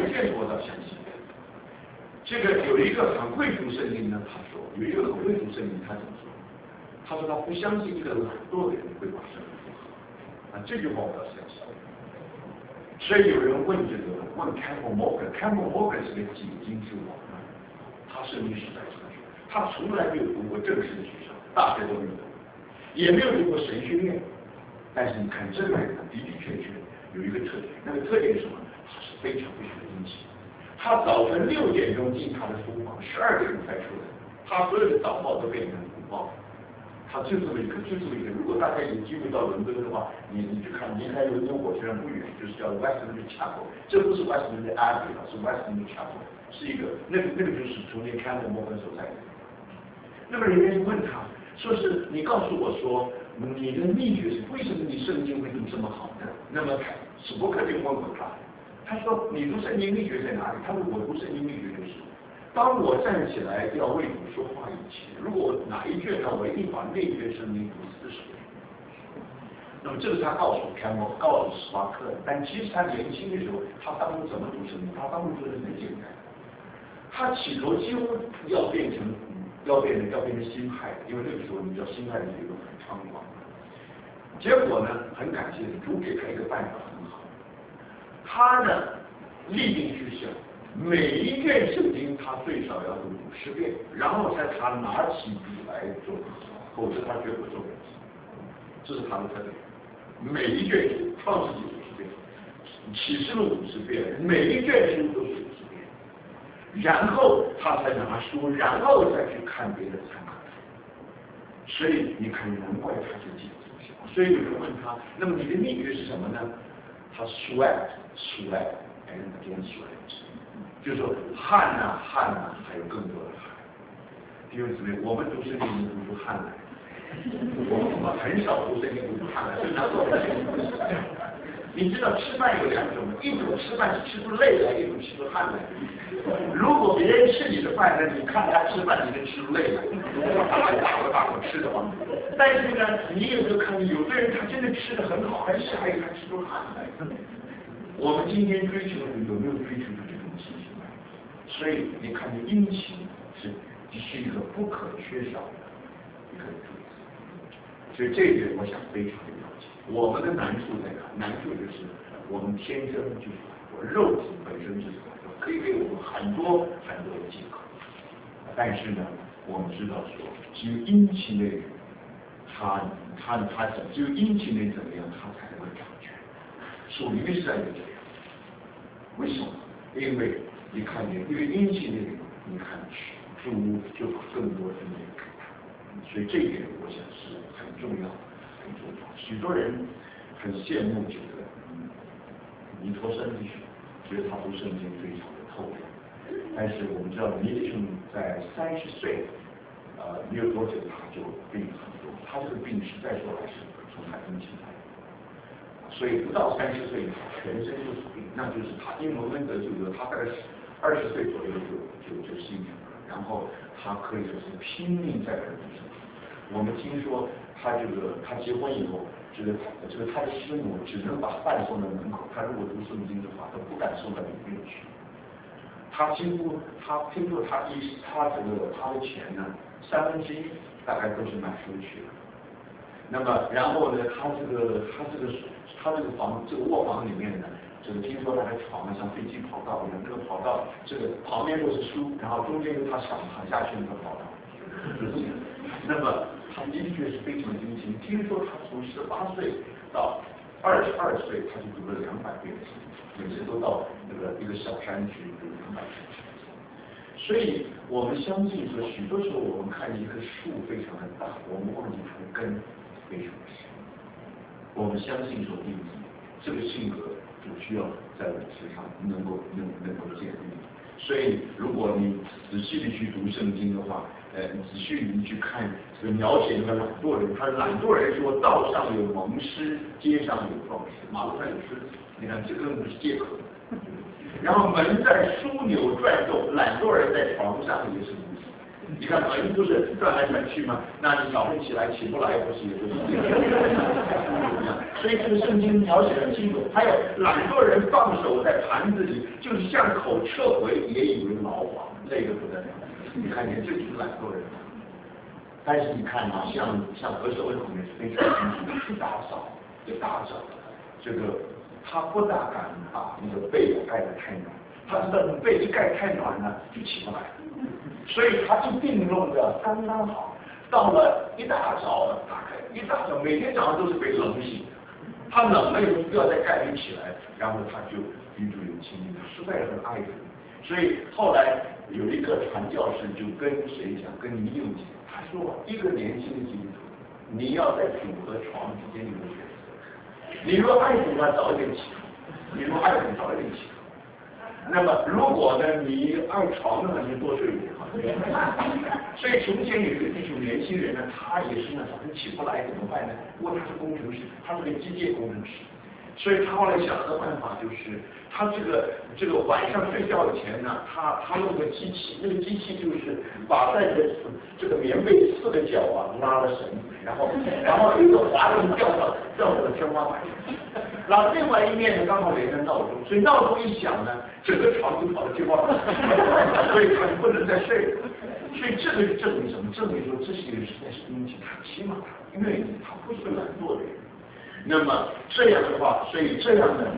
这个有一个很会读圣经呢，他说有一个很会读圣经，他怎么说？他说他不相信一个懒惰的人会把圣经读好。这句话我倒相信。所以有人问Campbell Morgan 是个几经之王，他圣经时代出来，他从来没有读过正式的学校，大学都没有读，也没有读过神学院。但是你看这个人的确有一个特点，那个特点是什么？他是非常殷勤。他早晨6点钟进他的书房，12点钟才出来，他所有的早报都变成午报。他就这么一个。如果大家有机会到伦敦的话，你去看，离开伦敦火车站不远，就是叫 Westminster Chapel。这不是 Westminster Abbey 是 Westminster Chapel， 是一个那个就是从那 Campbell Morgan 所在的。那么人家就问他，说是你告诉我说你的秘诀是为什么你圣经会读这么好呢？那么史伯克就问过他说你读圣经秘诀在哪里？他说我读圣经秘诀就是。当我站起来要为主说话以前，如果我哪一卷呢，我一定把那卷圣经读40遍。那么这是他告诉史巴克的，但其实他年轻的时候，他当初怎么读圣经？他当初读的很简单，他起头几乎要变成新派，因为那个时候你知道新派的学说很猖狂。结果呢，很感谢主给他一个办法很好，他呢立定志向。每一卷圣经他最少要读50遍，然后才他拿起笔来做，否则他绝不做。这是他的特点。每一卷书创世纪50遍，启示录50遍，每一卷书都是50遍，然后他才拿书，然后再去看别的参考书。所以你看，难怪他就记得这么详。所以有人问他，那么你的秘诀是什么呢？他 sweat and again sweat。就是说汗呐，还有更多的汗。弟兄姊妹，我们读圣经读出汗来，我们很少读圣经读出汗来，所以拿做圣经不是这样。你知道吃饭有2种，一种吃饭是吃出泪来，一种吃出汗来。如果别人吃你的饭呢，你看他吃饭，你就吃出泪来，他大口吃的嘛。但是呢，你有没有看见有的人他真的吃的很好，还下一个他吃出汗来？我们今天追求的有没有追求的这种情形？所以你看见殷勤是一个不可缺少的一个主题。所以这一点我想非常的了解。我们的难处在哪？难处就是我们天生就是肉体本身就是可以给我们很多的饥渴，但是呢，我们知道说，只有殷勤的人，他只有殷勤的人怎么样，他才能够掌权。属灵的时代就这样。为什么？因为你看见一个殷勤的人，你看主就把更多的恩典给他，所以这一点我想是很重要。许多人很羡慕这个尼托生弟兄，觉得他读圣经非常的透亮。但是我们知道尼弟兄在30岁，没有多久他就病很重，他这个病实在说来是从海中起来的。所以不到30岁，全身就是病，那就是他，因为我们的这个他大概20岁左右就信主了，然后他可以说是拼命在读圣经。我们听说他结婚以后，他的师母只能把饭送到门口，他如果读圣经的话，他不敢送到里面去。他听说他的钱呢，1/3大概都是买书去了。那么然后呢，他这个卧房里面呢，听说他的床像飞机跑道一样，这个跑道旁边都是书，然后中间有他想躺下去那个跑道。那么他的确是非常殷勤。听说他从18岁到22岁，他就读了200遍圣经，每次都到一个小山去读200遍圣经。所以我们相信说，许多时候我们看见一棵树非常的大，我们忘记它的根非常的深。我们相信说，弟兄这个性格就需要在我们身上能够建立。所以如果你仔细的去读圣经的话，仔细的去看这个描写那个懒惰人，他懒惰人说道上有蒙师，街上有壮士，马路上有狮子。你看这根本是借口。 然后门在枢纽转动，懒惰人在床上也是如此。你看门不是转来转去吗？那你早上起来起不来，不是也就是这样？所以这个圣经描写很清楚。还有懒惰人放手在盘子里，就是向口撤回，也以为牢房，累得不得了。你看见这就是懒惰人。但是你看啊，像何守文里面非常清楚，打扫，这个他不大敢把那个被盖得太暖，他知道那被一盖太暖呢就起不来，所以他一定弄得刚刚好。到了一大早打开，一大早每天早上都是被冷醒，他冷了以后要再盖起来，然后他就居住有清净，他实在很爱主。所以后来有一个传教士就跟谁讲，跟尼用讲，他说一个年轻的基督徒，你要在主和床之间有个选择。你若爱主呢，早一点起床；你若爱主，早一点起床。那么如果呢，你爱床的话，你就多睡一点。所以从前有一个弟兄年轻人呢，他也是呢，早晨起不来怎么办呢？不过他是工程师，他是个机械工程师。所以他后来想的办法就是，他这个晚上睡觉以前呢，他弄个机器，那个机器就是把在这个棉被4个角啊拉了绳子，然后有一个滑轮吊到天花板上，然后另外一面呢刚好连着闹钟，所以闹钟一响呢，整个床就跑到天花板上，所以他就不能再睡了。所以这个证明什么？证明说这些人实在是殷勤，他起码他愿意，他不是懒惰的人。那么这样的话，所以这样的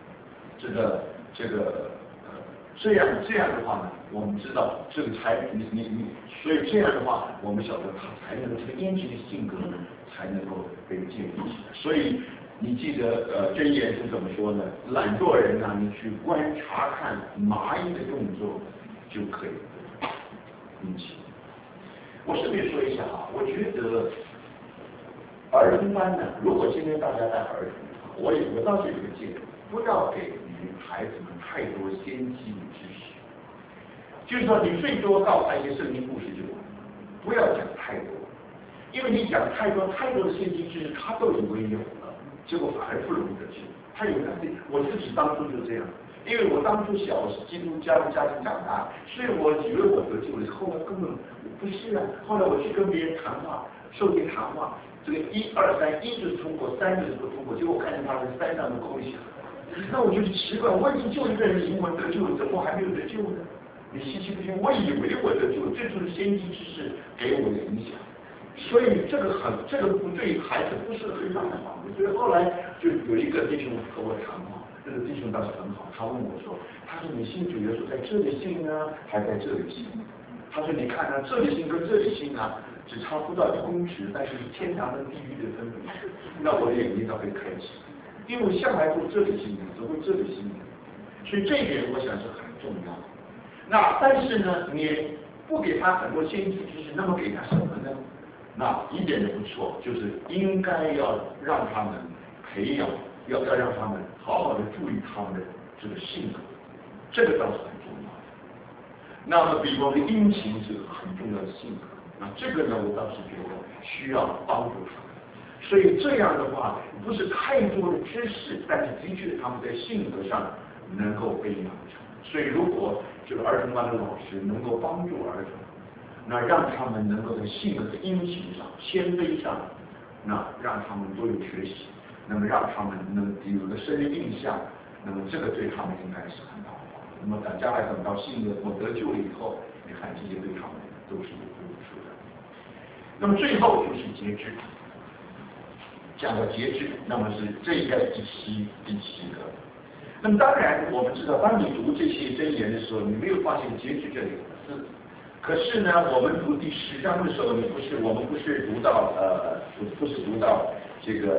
这样的话呢，我们知道这个才所以这样的话，我们晓得他才能够这个殷勤的性格才能够被建立起来。所以你记得箴言是怎么说呢？懒惰人呢，你去观察看蚂蚁的动作就可以殷勤。我顺便说一下啊，我觉得儿童班呢，如果今天大家带儿童，我倒是有个建议，不要给孩子们太多先期的知识，就是说你最多告诉他一些圣经故事就完，不要讲太多，因为你讲太多的先期知识，他都以为有了，结果反而不容易得救。他有那我自己当初就这样，因为我当初小基督教的家庭长大，所以我以为我得救了，后来根本不是啊。后来我去跟别人谈话，受别谈话。这个1、2、3，1就是通过，3就是不通过，结果我看见他们3上都扣一下，那我就奇怪，我已经救一个人灵魂得救了，怎么还没有得救呢？你稀奇不信，我以为我得救，这就是先知知识给我的影响，所以这个不对孩子不是很大的帮助。所以后来就有一个弟兄和我谈话，这个弟兄倒是很好，他问我说，他说你信主耶稣在这里信呢，还在这里信？他说你看啊，这里信跟这里信啊。只差不到1公尺，但是天堂跟地狱的分别，那我的眼睛倒被开启，因为我向来都这里信的，怎么会这里信的？所以这一点我想是很重要。那但是呢，你不给他很多先进知识，那么给他什么呢？那一点都不错，就是应该要让他们培养，要让他们好好的注意他们的这个性格，这个倒是很重要。那么比方说殷勤是很重要的性格。那这个呢，我倒是觉得需要帮助他们，所以这样的话，不是太多的知识，但是的确他们在性格上能够被养成。所以如果这个儿童班的老师能够帮助儿童，那让他们能够在性格的殷勤上、谦卑上，那让他们都有学习，那么让他们能有个深的印象，那么这个对他们应该是很好的。那么将来等到性格我得救了以后，你看这些对他们都是有帮助的。那么最后就是节制，讲到节制，那么是这应该是第七个。那么当然我们知道，当你读这些箴言的时候，你没有发现节制这2个字。可是呢，我们读第10章的时候，我们不是读到不是读到这个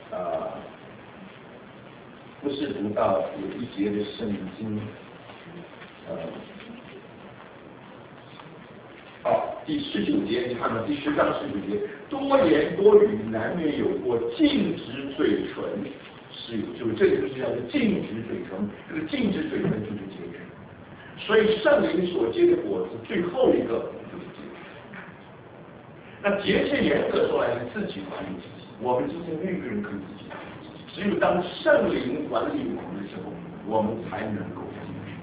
不是读到有一节的圣经第19节，你看到第10章19节，多言多语难免有过，禁止嘴唇是有，就是这个就是叫做禁止嘴唇，这个禁止嘴唇就是节制。所以圣灵所结的果子最后一个就是节制。那节制严格说来是自己管理自己，我们今天没有一个人可以自己管理自己，只有当圣灵管理我们的时候，我们才能够节制。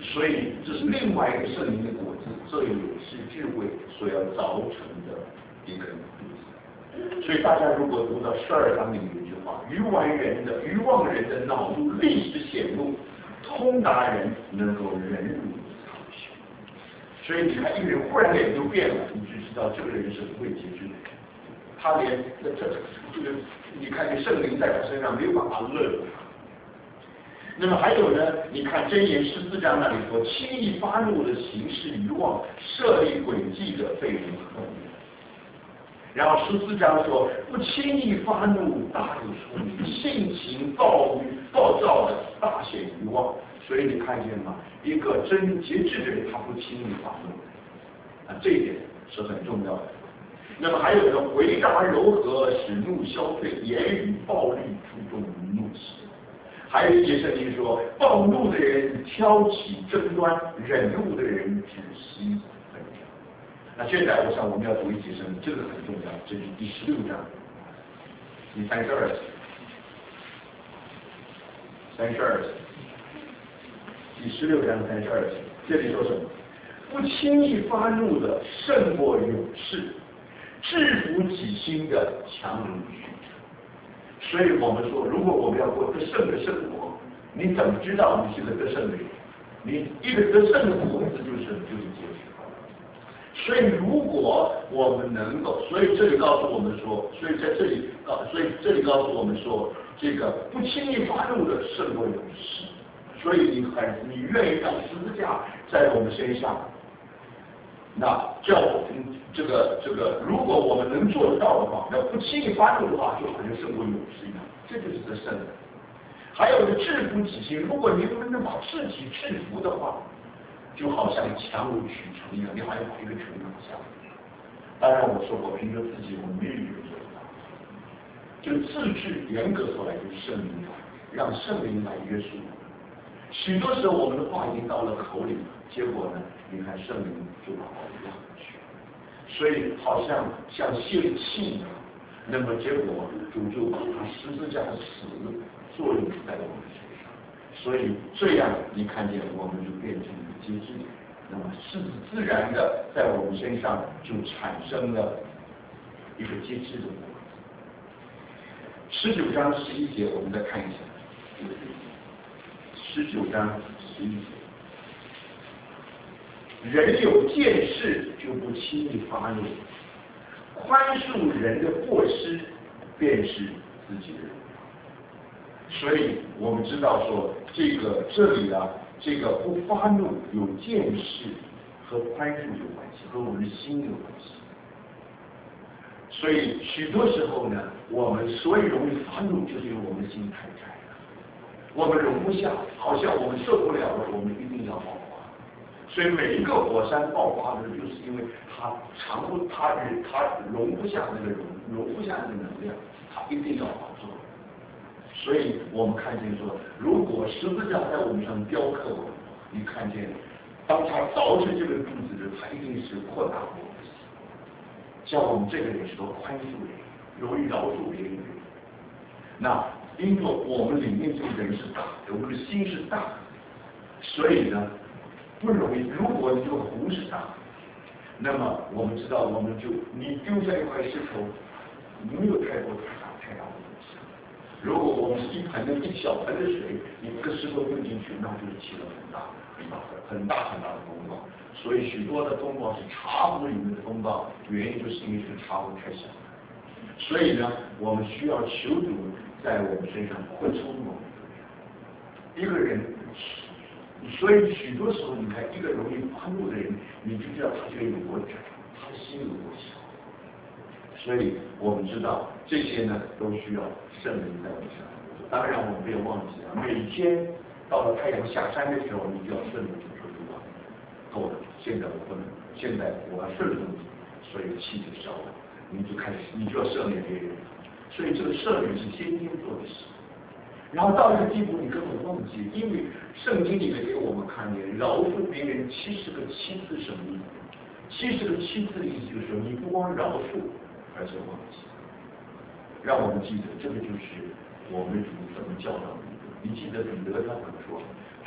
所以这是另外一个圣灵的果子，这也是智慧所要造成的一个例子。所以大家如果读到12章里有一句话：愚妄人的恼怒立时显露，通达人能够忍辱操修。所以你看一个人忽然脸就变了，你就知道这个人是不会节制的。他连这个你看这圣灵在他身上没有办法勒住他。那么还有呢？你看箴言14章那里说，轻易发怒的行事愚妄，设立诡计的被人恨恶。然后14章说，不轻易发怒，大有聪明；性情暴躁的，大显愚妄。所以你看见吗？一个真节制的人，他不轻易发怒，这一点是很重要的。那么还有呢，回答柔和，使怒消退；言语暴力，注重怒气。还有一节圣经说，暴怒的人挑起争端，忍怒的人止息纷争。那现在我想我们要读一节圣经，这个很重要，这是第16章，第32节，32节，第16章32节，这里说什么？不轻易发怒的胜过勇士，制服己心的强如巨者。所以我们说，如果我们要过得胜的生活，你怎么知道你是个得胜的人？你一个得胜的果子就是节制。所以如果我们能够，所以这里告诉我们说，所以这里告诉我们说，这个不轻易发怒的胜过勇士。所以你愿意让十字架在我们身上，那叫我们这个，如果我们能做得到的话，那不轻易发怒的话，就好像胜过勇士一样，这就是得胜的。还有呢，制服己心，如果你能把自己制服的话，就好像强如取城一样，你好像把一个城拿下。当然我说过，凭着自己我们没有一个做得到，就自制严格说来就是圣灵让圣灵来约束。许多时候我们的话已经到了口里了，结果呢，你看圣灵就把话压回去，所以好像泄了气一样。那么结果主就把他十字架的死作用在我们身上，所以这样你看见我们就变成了节制，那么自然的在我们身上就产生了一个节制的果子。19章11节我们再看一下。19章11节，人有见识就不轻易发怒，宽恕人的过失便是自己的荣耀。所以我们知道说，这里啊，这个不发怒有见识和宽恕有关系，和我们的心有关系。所以许多时候呢，我们所以容易发怒，就是因为我们的心太窄了。我们容不下，好像我们受不了了，我们一定要爆发。所以每一个火山爆发的，就是因为它容不下那个能量，它一定要发作。所以我们看见说，如果十字架在我们上雕刻我们，你看见，当他凿出这个柱子的，他一定是扩大我们的心，像我们这个人是多宽恕人，容易饶恕别人。那因为我们里面这个人是大的，我们的心是大的，所以呢不容易。如果你这个湖是大的，那么我们知道，你丢下一块石头，没有太大的影响。如果我们是一小盆的水，你一个石头丢进去，那就是起了很大的风暴。所以许多的风暴是茶壶里面的风暴，原因就是因为这个茶壶太小了。所以呢，我们需要求主在我们身上扩充我们一个人。所以许多时候，你看一个容易发怒的人，你就知道他就有多窄，他的心有多小。所以我们知道这些呢，都需要圣灵在我们身上。当然，我们不要忘记了，每天到了太阳下山的时候，你就要顺着说主啊，够了，现在我不能，现在我要顺从你，所以气就消了。你就要赦免别人，所以这个赦免是天天做的事。然后到一个地步，你根本忘记，因为圣经里面给我们看见，饶恕别人70个7次什么意思？70个7次的意思就是说，你不光饶恕，而且忘记。让我们记得，这个就是我们主怎么教导你的。你记得彼得他怎么说？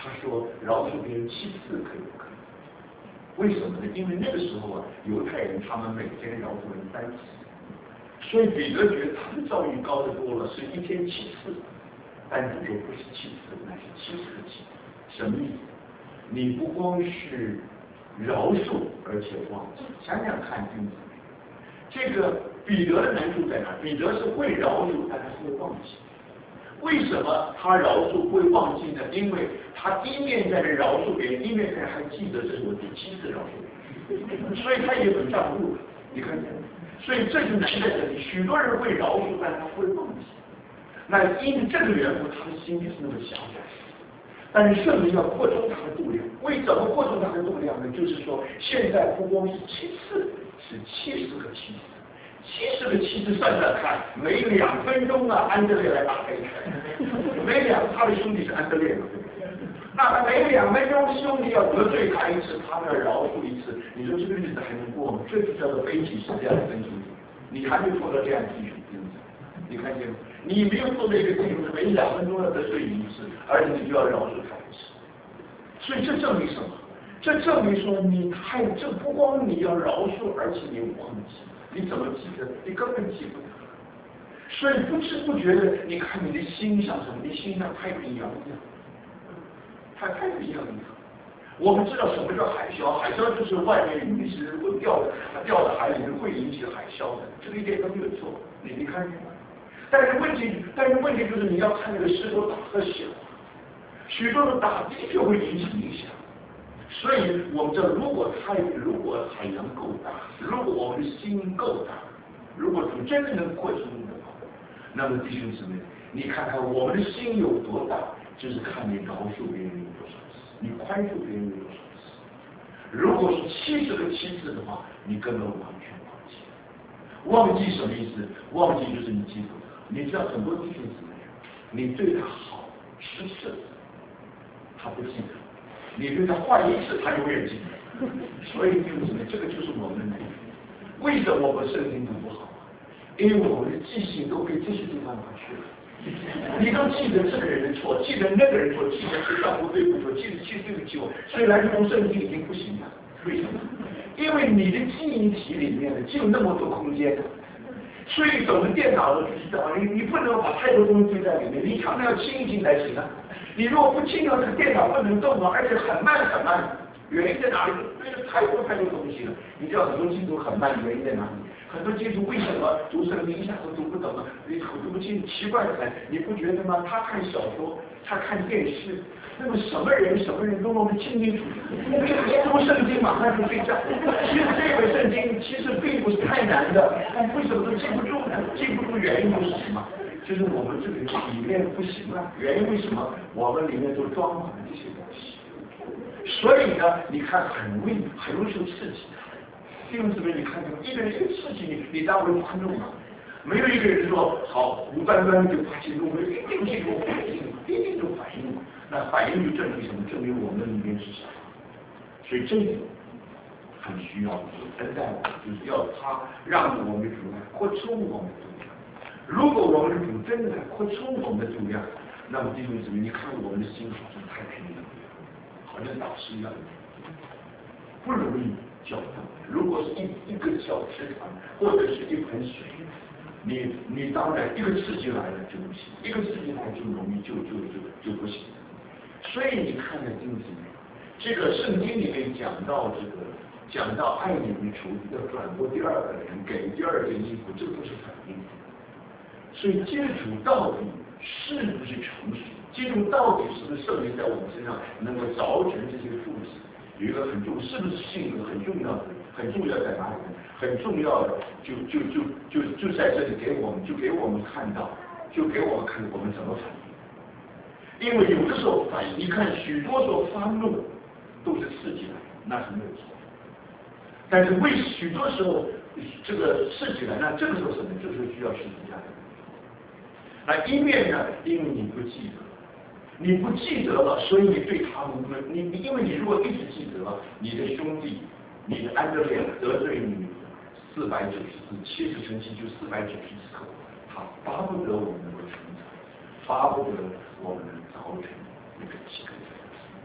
他说饶恕别人7次可以不可以？为什么呢？因为那个时候啊，犹太人他们每天饶恕人3次，所以彼得觉得他的造诣高得多了，是1天7次。但主说不是7次，那是70个7。什么意思？你不光是饶恕，而且忘记。想想看，弟兄姊妹，这个彼得的难处在哪？彼得是会饶恕，但他是会忘记。为什么他饶恕会忘记呢？因为他一面在这饶恕别人，一面在还记得这是我第7次饶恕别人，所以他也很账户了。你看见？所以这就难在这里，许多人会饶恕，但他会忘记。那因为这个缘故，他的心里是那么狭窄。但是圣灵要扩充他的度量，为什么扩充他的度量呢？就是说，现在不光是7次，是70个7次，70个7次算算看，每2分钟啊，安德烈来打一拳，他的兄弟是安德烈嘛，对不对？那每2分钟兄弟要得罪他1次，他要饶恕1次，你说这个日子还能过吗？这就叫做悲喜是这样的分兄弟，你还没做到这样弟兄，你看见吗？你没有做到一个地步，每2分钟要得罪1次，而且你就要饶恕他1次。所以这证明什么？这证明说这不光你要饶恕，而且你忘记，你怎么记得？你根本记不得。所以不知不觉的，你看你的心像什么？你心像太平洋一样，太平洋一样。我们知道什么叫海啸？海啸就是外面陨石会掉到海里面，会引起海啸的，这个一点都没有错。你看见吗？但是问题就是你要看那个石头大和小，许多的大的确会引起影响。所以我们知道，如果海洋够大，如果我们的心够大，如果主真正能扩充的话，那么弟兄姊妹，你看看我们的心有多大，就是看你饶恕别人有多少次，你宽恕别人有多少次。如果是70个7次的话，你根本完全忘记。忘记什么意思？忘记就是你记不得。你知道很多弟兄姊妹，你对他好10次，他不记得；你对他坏1次，他永远记得。所以弟兄姊妹，这个就是我们的难处。为什么我们圣经读不好？因为我们的记性都被这些地方拿去了。你都记得这个人的错，记得那个人错，记得是丈夫对不起，记得对不起我，所以来读圣经已经不行了。为什么？因为你的记忆体里面呢，就那么多空间。所以懂得电脑的知道，你不能把太多东西堆在里面，你常常要清一清才行啊。你如果不清了，这个电脑不能动啊，而且很慢很慢。原因在哪里？因为太多东西了。你知道很多基督徒很慢，原因在哪里？很多基督徒为什么读圣经一下子读不懂啊？你读不清，奇怪的很，你不觉得吗？他看小说，他看电视，那么什么人都弄得清清楚楚。一读圣经马上就睡觉。其实这本圣经其实并不是太难的，但为什么都记不住呢？记不住原因就是什么？就是我们这个里面不行了。原因为什么？我们里面都装满了这些东西。所以呢，你看很容易受刺激。弟兄姊妹，你看看，一个人一个刺激你当为发怒嘛？没有一个人说好无端端就发激怒，一定是有反应，一定有反应。那反应就证明什么？证明我们里面是什么？所以这个很需要恩待我们，就是要他让我们的主来扩充我们的度量。如果我们的主真的扩充我们的度量，那么弟兄姊妹，你看我们的心好像太平洋，好像导师一样，不容易搅动。如果是一个小池塘，或者是一盆水，你当然一个刺激来了就不行，一个刺激来就容易就不行。所以你看看弟兄姊妹，这个圣经里面讲到爱你的仇敌要转过第2个人，给第2件衣服，这都是反应。所以基督徒到底是不是成熟？基督徒到底是不是圣灵在我们身上能够凿成这些柱子？有一个很重，是不是性格很重要的？很重要在哪里呢？很重要的就在这里给我们看到，就给我们看我们怎么反应。因为有的时候反应，你看许多时候发怒都是刺激来，那是没有错。但是为许多时候这个刺激来，那这个时候什么？这个时候需要十字架。那一面呢，因为你不记得了，所以你对他们，因为你如果一直记得了，你的兄弟，你的安德烈得罪你490次，70乘7就490次，他巴不得我们能够成长，巴不得我们能造成那个7个人。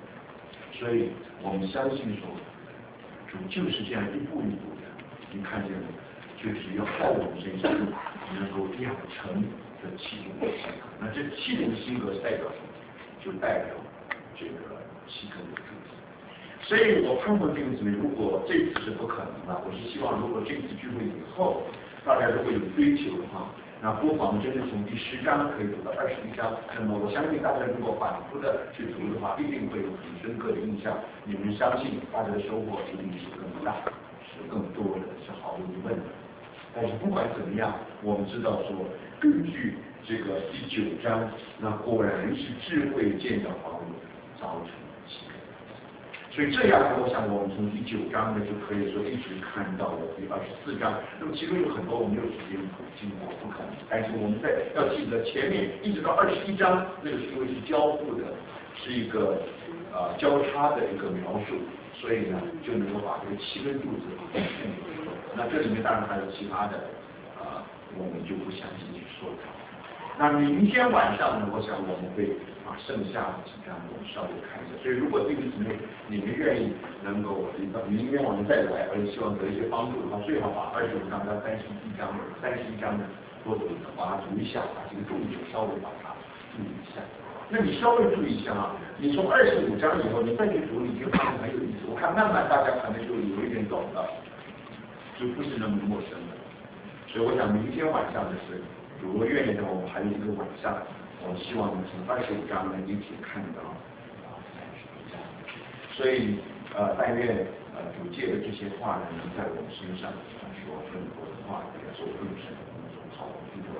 所以我们相信说，主就是这样一步一步的，你看见了，就是要在我们身上能够养成这7种的性格。那这7种性格代表什么？就代表这个7根的柱子。所以我盼望弟兄姊妹，如果这次是不可能的，我是希望如果这次聚会以后，大家如果有追求的话，那不妨真的从第10章可以读到21章。那么我相信大家如果反复的去读的话，必定会有很深刻的印象。你们相信大家的收获一定是更大，是更多的，是毫无疑问的。但是不管怎么样，我们知道说，根据这个第9章，那果然是智慧建造房屋造成的7根。所以这样，我想我们从第9章呢就可以说一直看到了第24章。那么其中有很多我没有时间经过，不可能。但是我们要记得前面一直到21章，那个是因为是交互的，是一个交叉的一个描述，所以呢就能够把这个7根柱子给说。那这里面当然还有其他的我们就不详细去说了。那明天晚上呢，我想我们会把剩下的几章我们稍微看一下。所以如果弟兄姊妹你们愿意能够明天晚上再来，而且希望得一些帮助的话，最好把25章到31章呢多读，把它读一下，把这个重点稍微把它注意一下。那你稍微注意一下啊，你从25章以后你再去读，你就发现很有意思。我看慢慢大家可能就有一点懂了，就不是那么陌生了。所以我想明天晚上的是，如果愿意的话，我们还有一个晚上，我希望从25章呢一直看到31章。所以但愿主借的这些话呢，能在我们身上说更多的话，也做更深的好工作。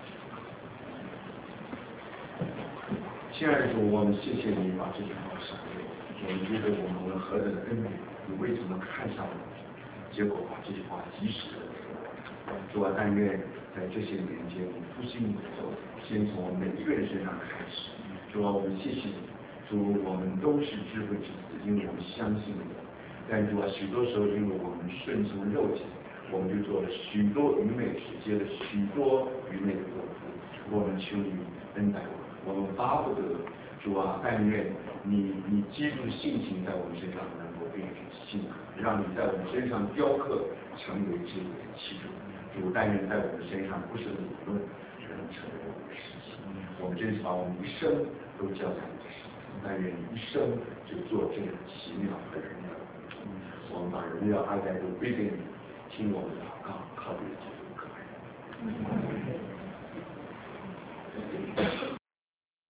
亲爱的主，我们谢谢你把这句话赏给我们，我们觉得我们何等的恩典，你为什么看上我们，结果把这句话及时的说。主啊，但愿在这些年间，我们复兴你的手，先从我们每一个人身上开始。主啊，我们谢谢你，主，我们都是智慧之子，因为我们相信你。但主啊，许多时候因为我们顺从肉体，我们就做了许多愚昧事，接了许多愚昧的功夫。我们求你恩待我们巴不得主啊，但愿你基督性情在我们身上能够变成性格，让你在我们身上雕刻成为智慧的器皿。主，但愿在我们身上不是理论，而能成为我们的实际。我们真是把我们一生都交在你的手中，但愿你一生就做这样奇妙和荣耀的工作。我们把荣耀爱戴都归给你，听我们的祷告，靠着基督可爱。